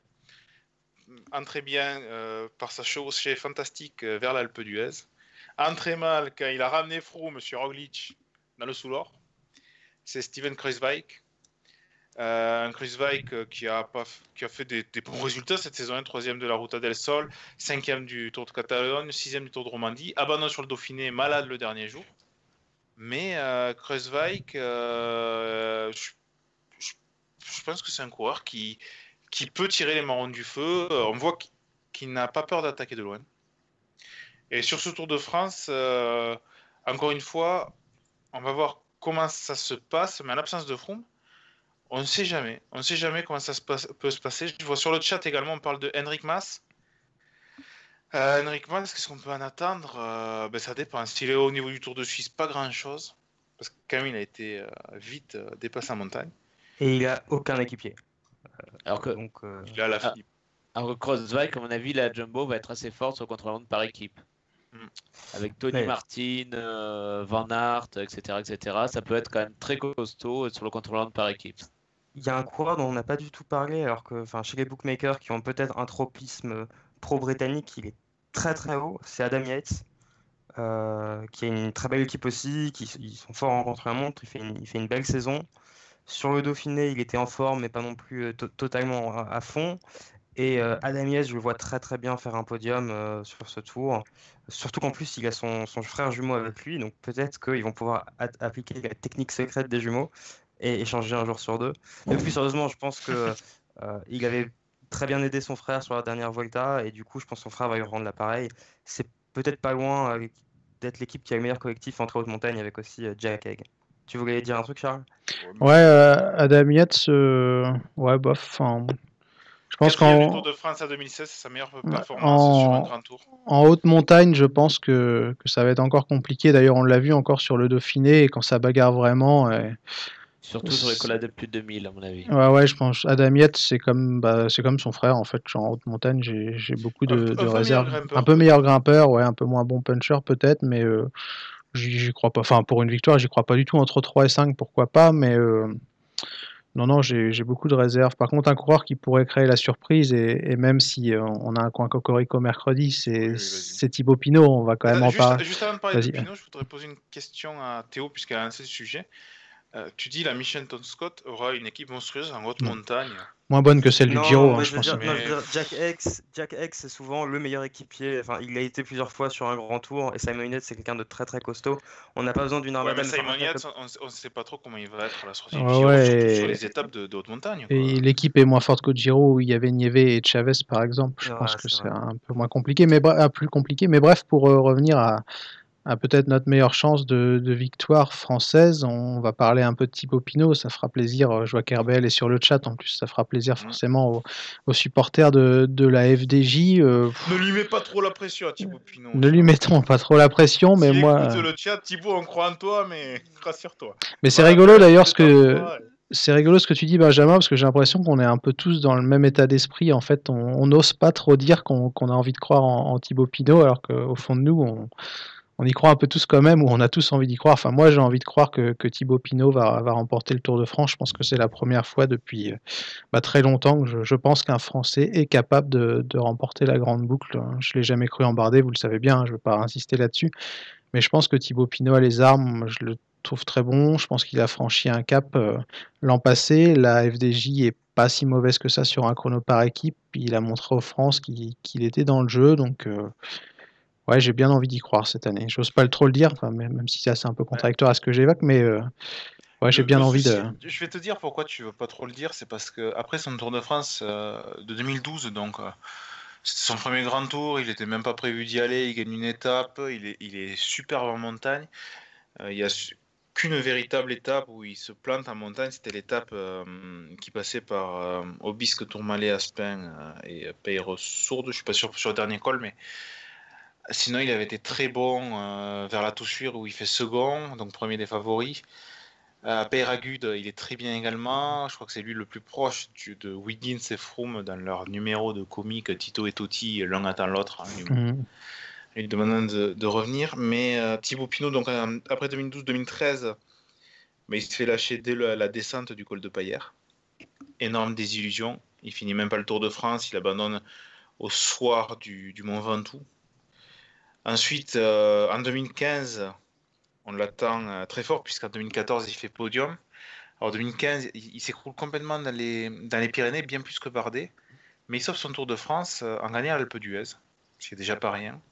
En très bien par sa chevauchée fantastique vers l'Alpe d'Huez. En très mal quand il a ramené Froome sur Roglic dans le Soulor. C'est Steven Kruijswijk. Un Kruijswijk qui a fait des bons résultats cette saison, 3e de la Ruta del Sol, 5e du Tour de Catalogne, 6e du Tour de Romandie, abandon sur le Dauphiné, malade le dernier jour. Mais Kruijswijk, je pense que c'est un coureur qui peut tirer les marrons du feu. On voit qu'il n'a pas peur d'attaquer de loin. Et sur ce Tour de France, encore une fois, on va voir comment ça se passe, mais en l'absence de Froome, on ne sait jamais. On ne sait jamais comment ça peut se passer. Je vois sur le chat également, on parle de Henrik Mas. Henrik Mas, qu'est-ce qu'on peut en attendre? Ça dépend. S'il est au niveau du Tour de Suisse, pas grand-chose. Parce que quand même, il a été vite dépassé en montagne.
Et il a aucun équipier.
Alors que,
Donc,
Il a la Philippe.
alors que Crossbike, à mon avis, la Jumbo va être assez forte sur le contre-la-montre par équipe. Avec Tony Martin, Van Aert, etc., ça peut être quand même très costaud sur le contre-la-montre par équipe.
il y a un coureur dont on n'a pas du tout parlé, alors que chez les bookmakers qui ont peut-être un tropisme pro-britannique, il est très très haut, c'est Adam Yates, qui a une très belle équipe aussi, ils sont forts en contre-la-montre, il fait une belle saison. Sur le Dauphiné, il était en forme, mais pas non plus totalement à fond. Et Adam Yates, je le vois très très bien faire un podium sur ce tour. Surtout qu'en plus, il a son frère jumeau avec lui, donc peut-être qu'ils vont pouvoir appliquer la technique secrète des jumeaux et échanger un jour sur deux. Et plus sérieusement, je pense que il avait très bien aidé son frère sur la dernière Vuelta, et du coup, je pense que son frère va lui rendre l'appareil. C'est peut-être pas loin d'être l'équipe qui a le meilleur collectif en très haute montagne avec aussi Jack Haig. Tu voulais dire un truc, Charles?
Ouais, Adam Yates, ouais, bof. Je pense
Quatrième du Tour de France à 2016, c'est sa meilleure performance sur un grand tour.
En haute montagne, je pense que ça va être encore compliqué. D'ailleurs, on l'a vu encore sur le Dauphiné, et quand ça bagarre vraiment.
Surtout sur les collades de plus de 2000, à mon avis.
Ouais, je pense. Adam Yates, c'est comme son frère, en fait. En haute montagne, j'ai beaucoup de réserves. Un peu meilleur grimpeur, ouais, un peu moins bon puncher, peut-être, mais j'y crois pas. Enfin, pour une victoire, j'y crois pas du tout. Entre 3 et 5, pourquoi pas, mais. Non, j'ai beaucoup de réserves. Par contre, un coureur qui pourrait créer la surprise, et même si on a un coin cocorico mercredi, c'est Thibaut Pinot. On va quand même en parler.
Juste avant de parler de Pinot, je voudrais poser une question à Théo, puisqu'elle a lancé le sujet. Tu dis la Mitchelton Scott aura une équipe monstrueuse en haute montagne.
Moins bonne que celle du Giro, je pense.
Jack Haig, c'est souvent le meilleur équipier. Enfin, il a été plusieurs fois sur un grand tour, et Simon Yates, c'est quelqu'un de très très costaud. On n'a pas besoin d'une armada.
Simon Yates, on ne sait pas trop comment il va être à la sortie du Giro, surtout sur les étapes de haute montagne. Quoi.
Et l'équipe est moins forte qu'au Giro, où il y avait Nieve et Chavez, par exemple. Je pense que c'est un peu moins compliqué, mais plus compliqué. Mais bref, pour revenir à peut-être notre meilleure chance de victoire française, on va parler un peu de Thibaut Pinot, ça fera plaisir. Je vois qu'Herbel est sur le chat, en plus ça fera plaisir forcément aux supporters de la FDJ.
Ne lui mets pas trop la pression à Thibaut Pinot.
Ne lui mettons pas trop la pression, mais moi...
écoute le chat, Thibaut, on croit en toi, mais rassure-toi.
Mais c'est rigolo d'ailleurs c'est rigolo ce que tu dis, Benjamin, parce que j'ai l'impression qu'on est un peu tous dans le même état d'esprit. En fait, on n'ose pas trop dire qu'on a envie de croire en Thibaut Pinot, alors qu'au fond de nous, on y croit un peu tous quand même, ou on a tous envie d'y croire. Enfin, moi, j'ai envie de croire que Thibaut Pinot va remporter le Tour de France. Je pense que c'est la première fois depuis très longtemps que je pense qu'un Français est capable de remporter la grande boucle. Je ne l'ai jamais cru en Bardet, vous le savez bien, je ne veux pas insister là-dessus. Mais je pense que Thibaut Pinot a les armes, je le trouve très bon. Je pense qu'il a franchi un cap l'an passé. La FDJ est pas si mauvaise que ça sur un chrono par équipe. Il a montré aux France qu'il était dans le jeu, donc... Ouais, j'ai bien envie d'y croire cette année. J'ose pas trop le dire, même si c'est un peu contradictoire à ce que j'évoque, mais j'ai bien envie de...
Je vais te dire pourquoi tu veux pas trop le dire, c'est parce que après son Tour de France de 2012, donc c'était son premier grand tour, il était même pas prévu d'y aller, il gagne une étape, il est superbe en montagne. Il y a qu'une véritable étape où il se plante en montagne, c'était l'étape qui passait par Aubisque, Tourmalet, Aspin et Peyre-Sourde, je suis pas sûr sur le dernier col, mais sinon il avait été très bon vers la Toussuire où il fait second, donc premier des favoris. Peyragudes, il est très bien également, je crois que c'est lui le plus proche de Wiggins et Froome dans leur numéro de comique Tito et Totti, l'un attend l'autre, lui demandant de revenir, mais Thibaut Pinot, donc après 2012-2013, mais il se fait lâcher dès la descente du col de Payère. Énorme désillusion, il finit même pas le Tour de France, il abandonne au soir du Mont Ventoux. Ensuite, en 2015, on l'attend très fort, puisqu'en 2014, il fait podium. Alors, 2015, il s'écroule complètement dans les Pyrénées, bien plus que Bardet. Mais il sauve son Tour de France en gagnant l'Alpe d'Huez, ce qui est déjà pas rien.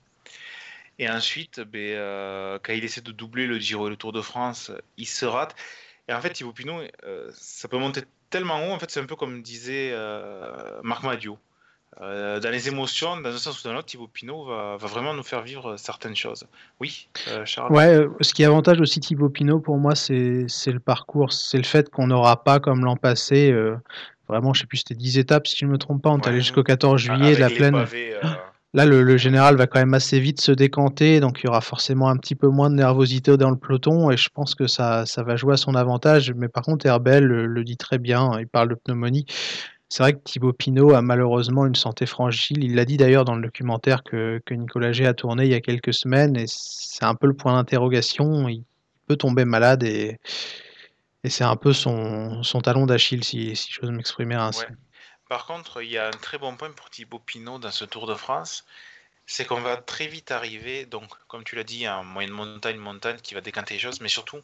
Et ensuite, quand il essaie de doubler le Giro et le Tour de France, il se rate. Et en fait, Thibaut Pinot, ça peut monter tellement haut. En fait, c'est un peu comme disait Marc Madiot. dans les émotions, dans un sens ou dans l'autre, Thibaut Pinot va vraiment nous faire vivre certaines choses. Oui, Charles.
Ouais, ce qui avantage aussi Thibaut Pinot pour moi, c'est le parcours, c'est le fait qu'on n'aura pas comme l'an passé, vraiment, je sais plus, c'était 10 étapes si je ne me trompe pas, on est allé jusqu'au 14 juillet de
Avec
la
les
plaine.
pavés,
Là, le général va quand même assez vite se décanter, donc il y aura forcément un petit peu moins de nervosité dans le peloton, et je pense que ça va jouer à son avantage. Mais par contre, Herbel le dit très bien, il parle de pneumonie. C'est vrai que Thibaut Pinot a malheureusement une santé fragile. Il l'a dit d'ailleurs dans le documentaire que Nicolas G a tourné il y a quelques semaines, et c'est un peu le point d'interrogation. Il peut tomber malade, et c'est un peu son talon d'Achille, si j'ose m'exprimer ainsi.
Ouais. Par contre, il y a un très bon point pour Thibaut Pinot dans ce Tour de France, c'est qu'on va très vite arriver, donc comme tu l'as dit, en moyenne montagne qui va décanter les choses, mais surtout,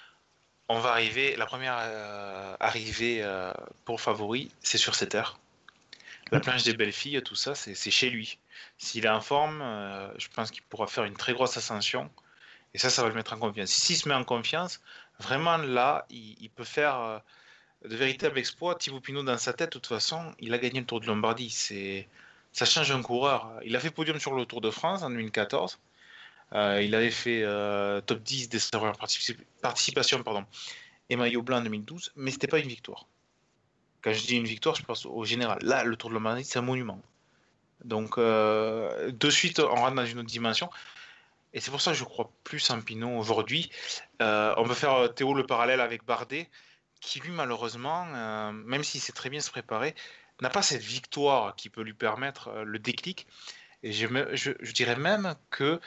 on va arriver, la première arrivée pour favori, c'est sur cette terre. La planche des belles filles, tout ça, c'est chez lui. S'il est en forme, je pense qu'il pourra faire une très grosse ascension, et ça va le mettre en confiance. S'il se met en confiance, vraiment là, il peut faire de véritables exploits. Thibaut Pinot, dans sa tête, de toute façon, il a gagné le Tour de Lombardie. Ça change un coureur. Il a fait podium sur le Tour de France en 2014. Il avait fait top 10 des participations et maillot blanc en 2012, mais c'était pas une victoire. Quand je dis une victoire, je pense au général. Là, le Tour de Lombardie, c'est un monument. Donc, de suite, on rentre dans une autre dimension. Et c'est pour ça que je crois plus en Pinot aujourd'hui. On peut faire, Théo, le parallèle avec Bardet, qui lui, malheureusement, même s'il sait très bien se préparer, n'a pas cette victoire qui peut lui permettre le déclic. Et je dirais même que,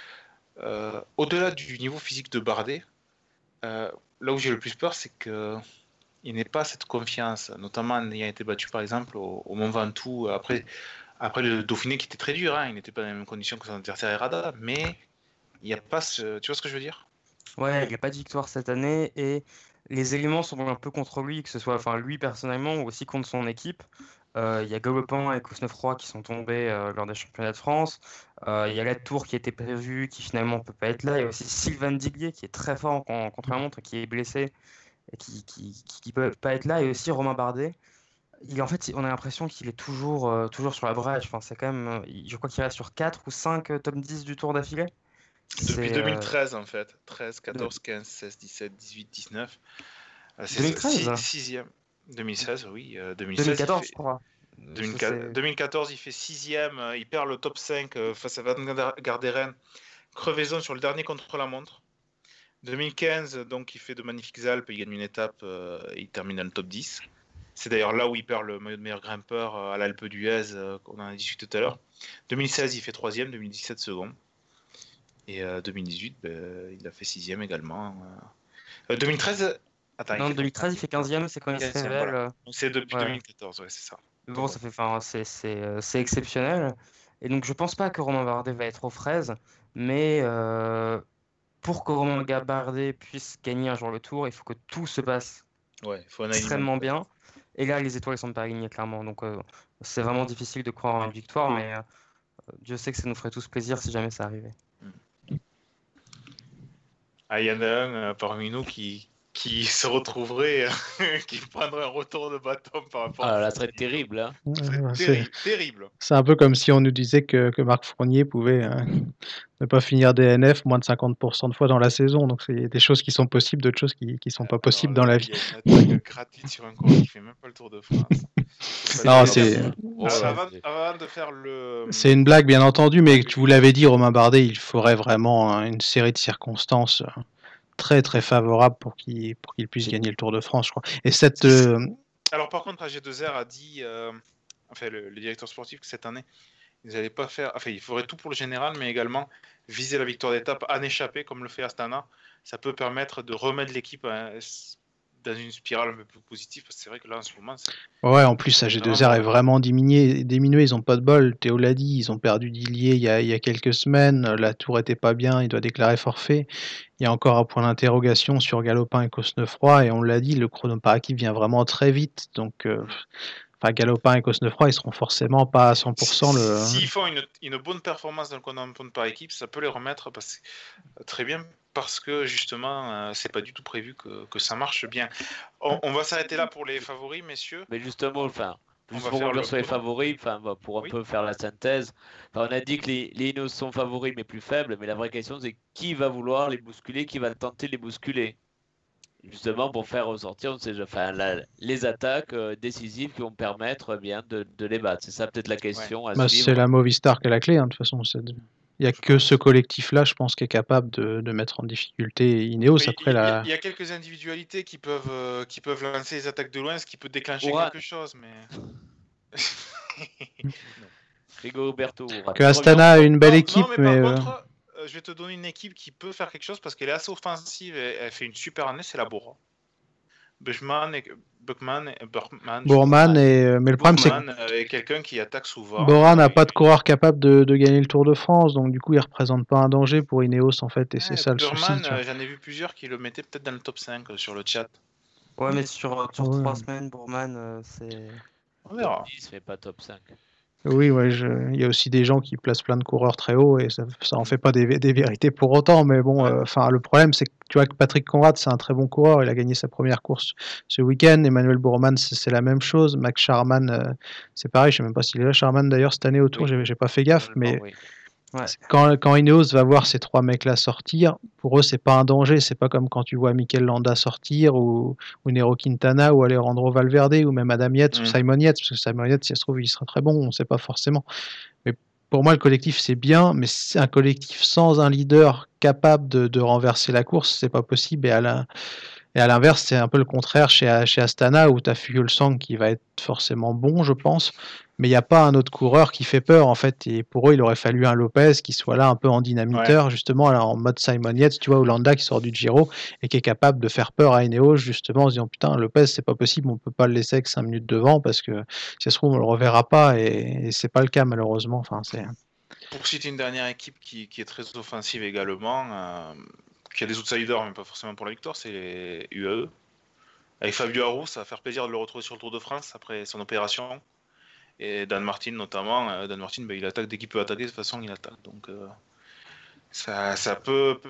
au-delà du niveau physique de Bardet, là où j'ai le plus peur, c'est qu'il n'ait pas cette confiance, notamment en ayant été battu, par exemple, au Mont Ventoux, après le Dauphiné qui était très dur, hein, il n'était pas dans les mêmes conditions que son adversaire Herrada, mais il n'y a pas ce... Tu vois ce que je veux dire?
Ouais, il n'a pas de victoire cette année et les éléments sont un peu contre lui, que ce soit lui personnellement ou aussi contre son équipe. Il y a Galopin et Cosnefroy qui sont tombés lors des championnats de France. Il y a la Tour qui était prévue, qui finalement ne peut pas être là. Il y a aussi Sylvain Diguier qui est très fort en contre-la-montre, qui est blessé et qui peut pas être là. Et aussi Romain Bardet. En fait, on a l'impression qu'il est toujours sur la brèche. Enfin, c'est quand même, je crois qu'il reste sur 4 ou 5 top 10 du Tour d'affilée.
Depuis 2013 en fait, 13, 14, 15, 16, 17, 18, 19.
2013
6e. 2016, oui.
2014, je crois.
2014, il fait 6e, il perd le top 5 face à Van Garderen. Crevaison sur le dernier contre-la-montre. 2015, donc il fait de magnifiques Alpes, il gagne une étape, il termine dans le top 10. C'est d'ailleurs là où il perd le maillot de meilleur grimpeur à l'Alpe d'Huez, qu'on en a discuté tout à l'heure. 2016, il fait 3e, 2017 second. Et 2018, il a fait 6e également. 2013, attends.
Non, 2013, il fait 15e, c'est quand il se révèle.
Voilà. Donc c'est depuis 2014, ouais, c'est ça.
Bon, ça fait, c'est exceptionnel. Et donc, je pense pas que Romain Bardet va être aux fraises, mais pour que Romain Bardet puisse gagner un jour le Tour, il faut que tout se passe extrêmement bien. Et là, les étoiles sont pas alignées, clairement. Donc, c'est vraiment difficile de croire en une victoire, mais Dieu sait que ça nous ferait tous plaisir si jamais ça arrivait.
Ah, il y en a un parmi nous qui se retrouverait, qui prendrait un retour de bâton par rapport
à là, ça serait terrible. Hein.
Terrible.
C'est un peu comme si on nous disait que Marc Fournier pouvait ne pas finir DNF moins de 50% de fois dans la saison. Donc, c'est des choses qui sont possibles, d'autres choses qui ne sont pas possibles dans la vie.
Il y a une attaque gratuite sur un coureur qui fait même pas le Tour de France.
Non, c'est...
Avant de faire le...
C'est une blague, bien entendu, mais tu vous l'avais dit, Romain Bardet, il faudrait vraiment une série de circonstances très très favorables pour qu'il puisse gagner le Tour de France, je crois. Et cette...
Alors par contre, AG2R a dit, le directeur sportif, que cette année, ils n'allaient pas faire... Enfin, il faudrait tout pour le général, mais également viser la victoire d'étape en échappée, comme le fait Astana. Ça peut permettre de remettre l'équipe dans une spirale un peu plus positive, parce que c'est vrai que là, en ce moment...
Ouais, en plus, AG2R est vraiment diminué, ils ont pas de bol. Théo l'a dit, ils ont perdu Dillier il y a quelques semaines, la Tour était pas bien, il doit déclarer forfait. Il y a encore un point d'interrogation sur Galopin et Cosnefroy, et on l'a dit, le chrono par équipe vient vraiment très vite, donc... Galopin et Cosnefroy, ils seront forcément pas à 100%.
S'ils font une bonne performance dans le chrono par équipe, ça peut les remettre très bien, parce que justement, c'est pas du tout prévu que ça marche bien. On va s'arrêter là pour les favoris, messieurs.
Mais justement, Juste
va
pour
faire
revenir
le
sur les
prono.
favoris, pour un
Oui.
peu faire la synthèse, on a dit que les Ineos sont favoris mais plus faibles, mais la vraie question c'est qui va vouloir les bousculer, qui va tenter de les bousculer. Justement pour faire ressortir les attaques décisives qui vont permettre bien de les battre. C'est ça peut-être la question à
Bah,
suivre.
c'est la Movistar qui est la clé, hein, de toute façon. Il n'y a que ce collectif-là, je pense, qui est capable de mettre en difficulté Ineos.
Mais
Après,
il y a quelques individualités qui peuvent lancer les attaques de loin, ce qui peut déclencher
Oran.
quelque chose, mais.
Rigoberto Urán.
que Astana a une belle équipe,
non,
mais
par contre, je vais te donner une équipe qui peut faire quelque chose parce qu'elle est assez offensive et elle fait une super année, c'est la Bora. Buchmann,
Bourman mais le problème c'est que
est quelqu'un qui attaque souvent.
Bora n'a pas de coureur capable de gagner le Tour de France, donc du coup il représente pas un danger pour Ineos en fait, et c'est ça le souci.
Burman,
tu vois.
j'en ai vu plusieurs qui le mettaient peut-être dans le top 5 sur le chat.
Ouais, mais sur
Ouais.
3 semaines, Bourman, c'est.
On verra.
Top 10 mais pas top 5.
Oui, ouais, il y a aussi des gens qui placent plein de coureurs très haut et ça en fait pas des vérités pour autant, mais bon,
Ouais.
le problème c'est que tu vois que Patrick Conrad c'est un très bon coureur, il a gagné sa première course ce week-end, Emmanuel Bourman c'est la même chose, Max Charman c'est pareil, je sais même pas s'il est là Charman d'ailleurs cette année au Tour, j'ai pas fait gaffe, mais
Oui.
Ouais.
quand Ineos va voir ces trois mecs-là sortir, pour eux, c'est pas un danger. C'est pas comme quand tu vois Mikel Landa sortir ou Nero Quintana ou Alejandro Valverde ou même Adam Yates ou Simon Yates. Parce que Simon Yates, si ça se trouve, il sera très bon, on sait pas forcément. Mais pour moi, le collectif, c'est bien, mais c'est un collectif sans un leader capable de renverser la course, c'est pas possible. Et à l'inverse, c'est un peu le contraire chez Astana où tu as Fuglsang qui va être forcément bon, je pense, mais il n'y a pas un autre coureur qui fait peur en fait. Et pour eux, il aurait fallu un Lopez qui soit là un peu en dynamiteur, justement, là, en mode Simon Yates, tu vois, Landa qui sort du Giro et qui est capable de faire peur à Ineos, justement, en se disant putain, Lopez, c'est pas possible, on peut pas le laisser avec 5 minutes devant parce que si ça se trouve, on le reverra pas et c'est pas le cas malheureusement. Enfin, c'est.
Pour citer une dernière équipe qui est très offensive également, qui a des outsiders, mais pas forcément pour la victoire, c'est les UAE. Avec Fabio Aru, ça va faire plaisir de le retrouver sur le Tour de France après son opération. Et Dan Martin notamment. Dan Martin, il attaque dès qu'il peut attaquer, de toute façon il attaque. Donc ça peut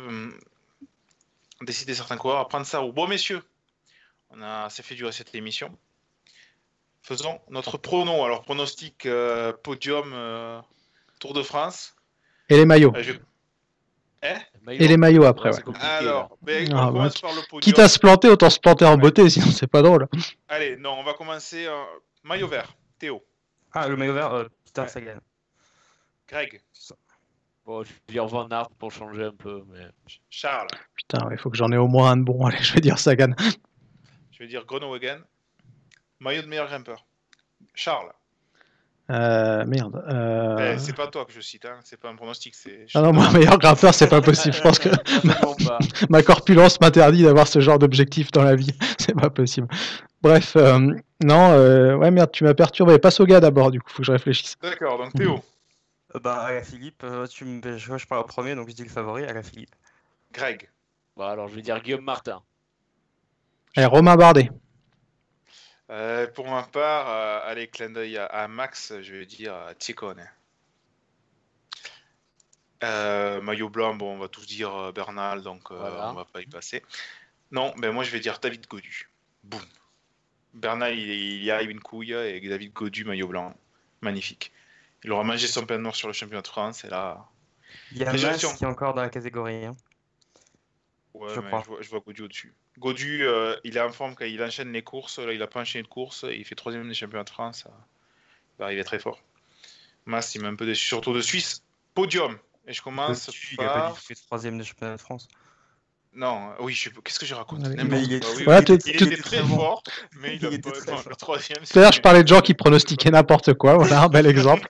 décider certains coureurs à prendre ça. Bon messieurs, on a assez fait durer cette émission. Faisons notre prono. Alors pronostic podium Tour de France.
Et les maillots.
Maillot.
Et les maillots après, ouais.
Alors,
Ah,
on commence par le podium.
Quitte à se planter, autant se planter en beauté, sinon c'est pas drôle.
Allez, non, on va commencer. Maillot vert, Théo.
Ah, le maillot vert, Peter Sagan.
Greg.
Bon, je vais dire Van Aert pour changer un peu. Mais...
Charles.
Putain, il faut que j'en ai au moins un de bon. Allez, je vais dire Sagan.
Je vais dire Groenewegen. Maillot de meilleur grimpeur. Charles.
Merde.
C'est pas toi que je cite, hein. C'est pas un pronostic.
Ah non, moi, meilleur grimpeur, c'est pas possible. Je pense que ma corpulence m'interdit d'avoir ce genre d'objectif dans la vie. C'est pas possible. Bref, non, ouais, merde, tu m'as perturbé. Passe au gars d'abord, du coup, faut que je réfléchisse.
D'accord, donc Théo.
Alaphilippe, je parle au premier, donc je dis le favori, Alaphilippe.
Greg.
Bon, alors je vais dire Guillaume Martin.
Allez, Romain Bardet.
Pour ma part, allez, clin d'œil à Max, je vais dire Ciccone. Maillot blanc, bon, on va tous dire Bernal, donc
Voilà.
on va pas y passer. Non, ben moi je vais dire David Gaudu. Boum. Bernal, il y a une couille, et David Gaudu, maillot blanc. Magnifique. Il aura mangé son pain noir sur le championnat de France, et là...
Il y a Mas qui est encore dans la catégorie. Hein.
Ouais,
je
mais
crois.
je vois Gaudu au-dessus. Gaudu, il est en forme quand il enchaîne les courses. Là, il a pas enchaîné de courses. Il fait 3ème des championnats de France. Il va arriver très fort. Mas, il m'a un peu déçu, surtout de Suisse. Podium. Et je commence
Il a pas
par...
dit qu'il fait 3ème des championnats de France.
Non, oui, qu'est-ce que je raconte?
Ouais,
mais il est-
Oui,
Voilà,
il
tout-
était très fort, mais il a
était
pas
très fort.
le 3ème.
D'ailleurs, je parlais de gens qui pronostiquaient n'importe quoi. Voilà, un bel exemple.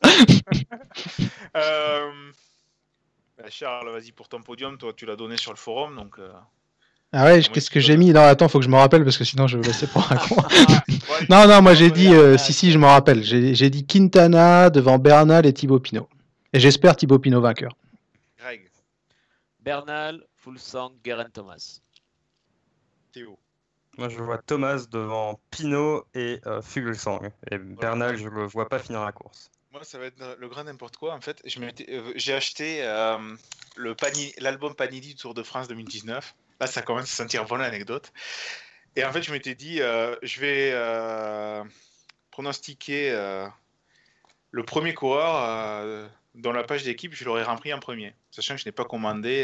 Charles, vas-y pour ton podium. Toi, tu l'as donné sur le forum, donc...
Ah ouais, qu'est-ce que j'ai mis? Non, attends, faut que je me rappelle parce que sinon je vais laisser pour un con. Non, moi j'ai dit, si, je me rappelle. J'ai dit Quintana devant Bernal et Thibaut Pinot. Et j'espère Thibaut Pinot vainqueur.
Greg,
Bernal, Fuglsang, Geraint Thomas.
Théo.
Moi, je vois Thomas devant Pinot et Fuglsang. Et Bernal, je le vois pas finir la course.
Moi, ça va être le grand n'importe quoi. En fait, j'ai acheté l'album Panini du Tour de France 2019. Là, ça commence à se sentir bonne l'anecdote. Et en fait, je m'étais dit, je vais pronostiqué le premier coureur dans la page d'équipe, je l'aurais rempli en premier, sachant que je n'ai pas commandé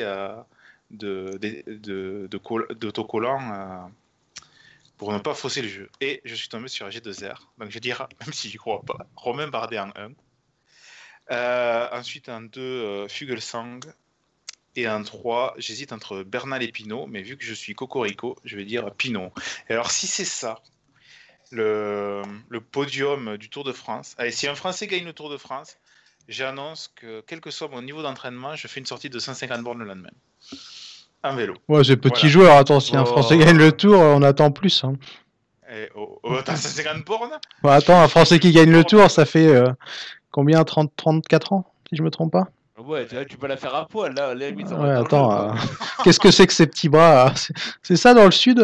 d'autocollant pour ne pas fausser le jeu. Et je suis tombé sur G2R, donc je dirais, même si j'y crois pas, Romain Bardet en 1. Ensuite en 2, Fuglsang. Et en 3, j'hésite entre Bernal et Pinot, mais vu que je suis Cocorico, je vais dire Pinot. Et alors si c'est ça, le podium du Tour de France, allez, si un Français gagne le Tour de France, j'annonce que quel que soit mon niveau d'entraînement, je fais une sortie de 150 bornes le lendemain. En vélo.
Ouais, c'est petit joueur, attends, si un Français gagne le Tour, on attend plus. Hein.
Attends, 150 bornes
ouais, attends, un Français qui gagne le Tour, ça fait combien 34 ans, si je me trompe pas.
Ouais, tu peux la faire à poil, là. Les limites,
ouais, attends, qu'est-ce que c'est que ces petits bras c'est ça dans le sud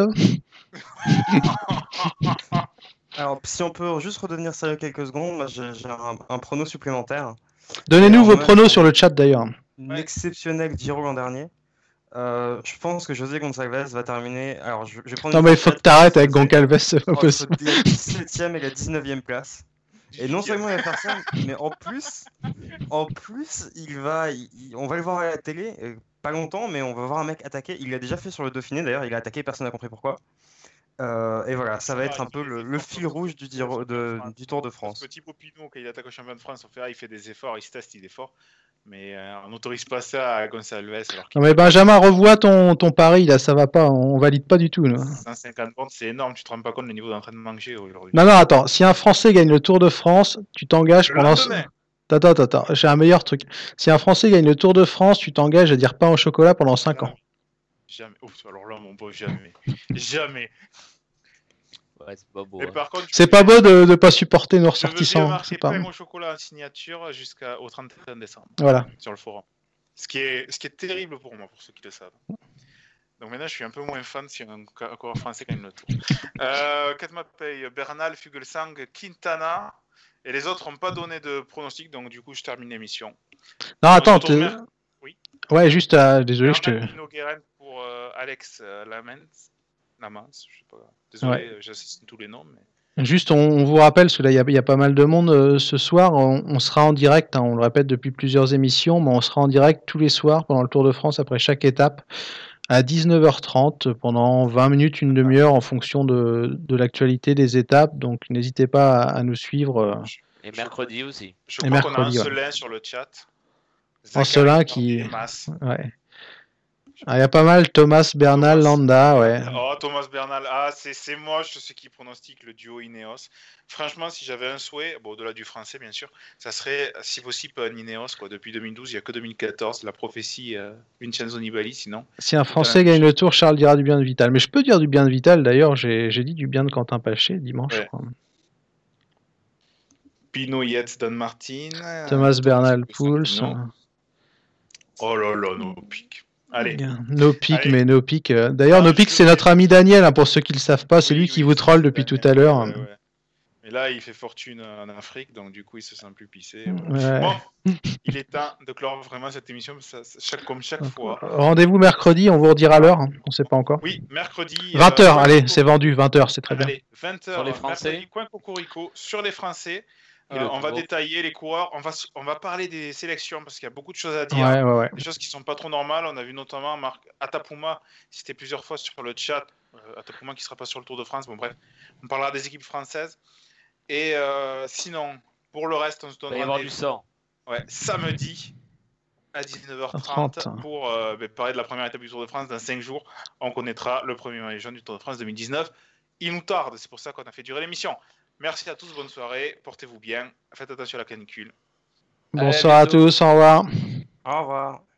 Alors, si on peut juste redevenir sérieux quelques secondes, moi j'ai un prono supplémentaire.
Donnez-nous vos pronos sur le chat d'ailleurs.
Une exceptionnelle Giro l'an dernier. Je pense que José Gonçalves va terminer. Alors, je vais prendre.
Non, mais il faut que t'arrêtes avec Gonçalves, c'est pas possible.
La 17e et la 19e place. Et non seulement il va faire ça, mais en plus, on va le voir à la télé, pas longtemps, mais on va voir un mec attaquer. Il l'a déjà fait sur le Dauphiné d'ailleurs, il a attaqué, personne n'a compris pourquoi. Et voilà, ça va être un peu le fil rouge du Tour de France.
Ce petit Pinot, quand il attaque au champion de France, il fait des efforts, il se teste, il est fort. Mais on n'autorise pas ça à Gonçalves.
Non mais Benjamin, revois ton pari, là, ça va pas, on valide pas du tout. Là.
150 bornes, c'est énorme, tu te rends pas compte du niveau d'entraînement que j'ai aujourd'hui.
Non, attends, si un Français gagne le Tour de France, tu t'engages pendant... Attends, j'ai un meilleur truc. Si un Français gagne le Tour de France, tu t'engages à dire pain au chocolat pendant 5 ans.
Jamais. Ouf, alors là, mon beau, jamais. Jamais.
Ouais, c'est pas beau.
Et par contre,
c'est pas beau de pas supporter nos ressortissants.
Je veux bien marquer pain au chocolat en signature jusqu'au 31 décembre.
Voilà.
Sur le forum. Ce qui est terrible pour moi, pour ceux qui le savent. Donc maintenant, je suis un peu moins fan si un coureur français gagne le Tour. Katma paye Bernal, Fuglsang, Quintana. Et les autres n'ont pas donné de pronostic, donc du coup, je termine l'émission.
Non, attends.
Oui.
Ouais, juste, désolé, je te...
Pino Guérin pour Alex Lamens, je sais pas. Désolé, j'assassine tous les noms. Mais...
Juste, on vous rappelle, parce que là, il y a pas mal de monde ce soir. On sera en direct, on le répète depuis plusieurs émissions, mais on sera en direct tous les soirs pendant le Tour de France, après chaque étape, à 19h30, pendant 20 minutes, une demi-heure, en fonction de l'actualité des étapes. Donc, n'hésitez pas à nous suivre.
Et mercredi aussi.
Je crois qu'on a un Ancelin sur le chat.
Ancelin qui... Ouais. Il y a pas mal, Thomas Bernal, Landa, ouais.
Oh, Thomas Bernal, c'est moche ce qui pronostique le duo Ineos. Franchement, si j'avais un souhait, au-delà du français bien sûr, ça serait si possible un Ineos. Depuis 2012, il n'y a que 2014, la prophétie Vincenzo Nibali, sinon.
Si un Français gagne le Tour, Charles dira du bien de Vital. Mais je peux dire du bien de Vital, d'ailleurs, j'ai dit du bien de Quentin Paché dimanche, je crois.
Pinot Yates, Dan Martin.
Thomas Bernal, Pouls.
Oh là là, no pic. Allez.
No pic, mais no pic. D'ailleurs, no pic, c'est notre ami Daniel, pour ceux qui ne le savent pas. C'est lui qui vous troll depuis tout à l'heure.
Ouais. Mais là, il fait fortune en Afrique, donc du coup, il se sent plus pissé.
Ouais.
Bon, il est temps de clore vraiment cette émission, comme chaque fois.
Rendez-vous mercredi, on vous redira l'heure. On ne sait pas encore.
Oui, mercredi.
20h, allez, c'est vendu, 20h, c'est très bien.
Allez, 20h,
sur les Français.
Mercredi, Coin Cocorico, sur les Français. On va détailler les coureurs, on va parler des sélections parce qu'il y a beaucoup de choses à dire,
ouais.
des choses qui sont pas trop normales. On a vu notamment Marc Atapuma cité plusieurs fois sur le chat, Atapuma qui sera pas sur le Tour de France. Bon bref, on parlera des équipes françaises. Et sinon, pour le reste, on se donne
rendez-vous du sang.
Ouais, samedi à 19h30 pour parler de la première étape du Tour de France. Dans 5 jours, on connaîtra le premier maillot du Tour de France 2019. Il nous tarde, c'est pour ça qu'on a fait durer l'émission. Merci à tous, bonne soirée, portez-vous bien, faites attention à la canicule.
Bonsoir à tous, au revoir.
Au revoir.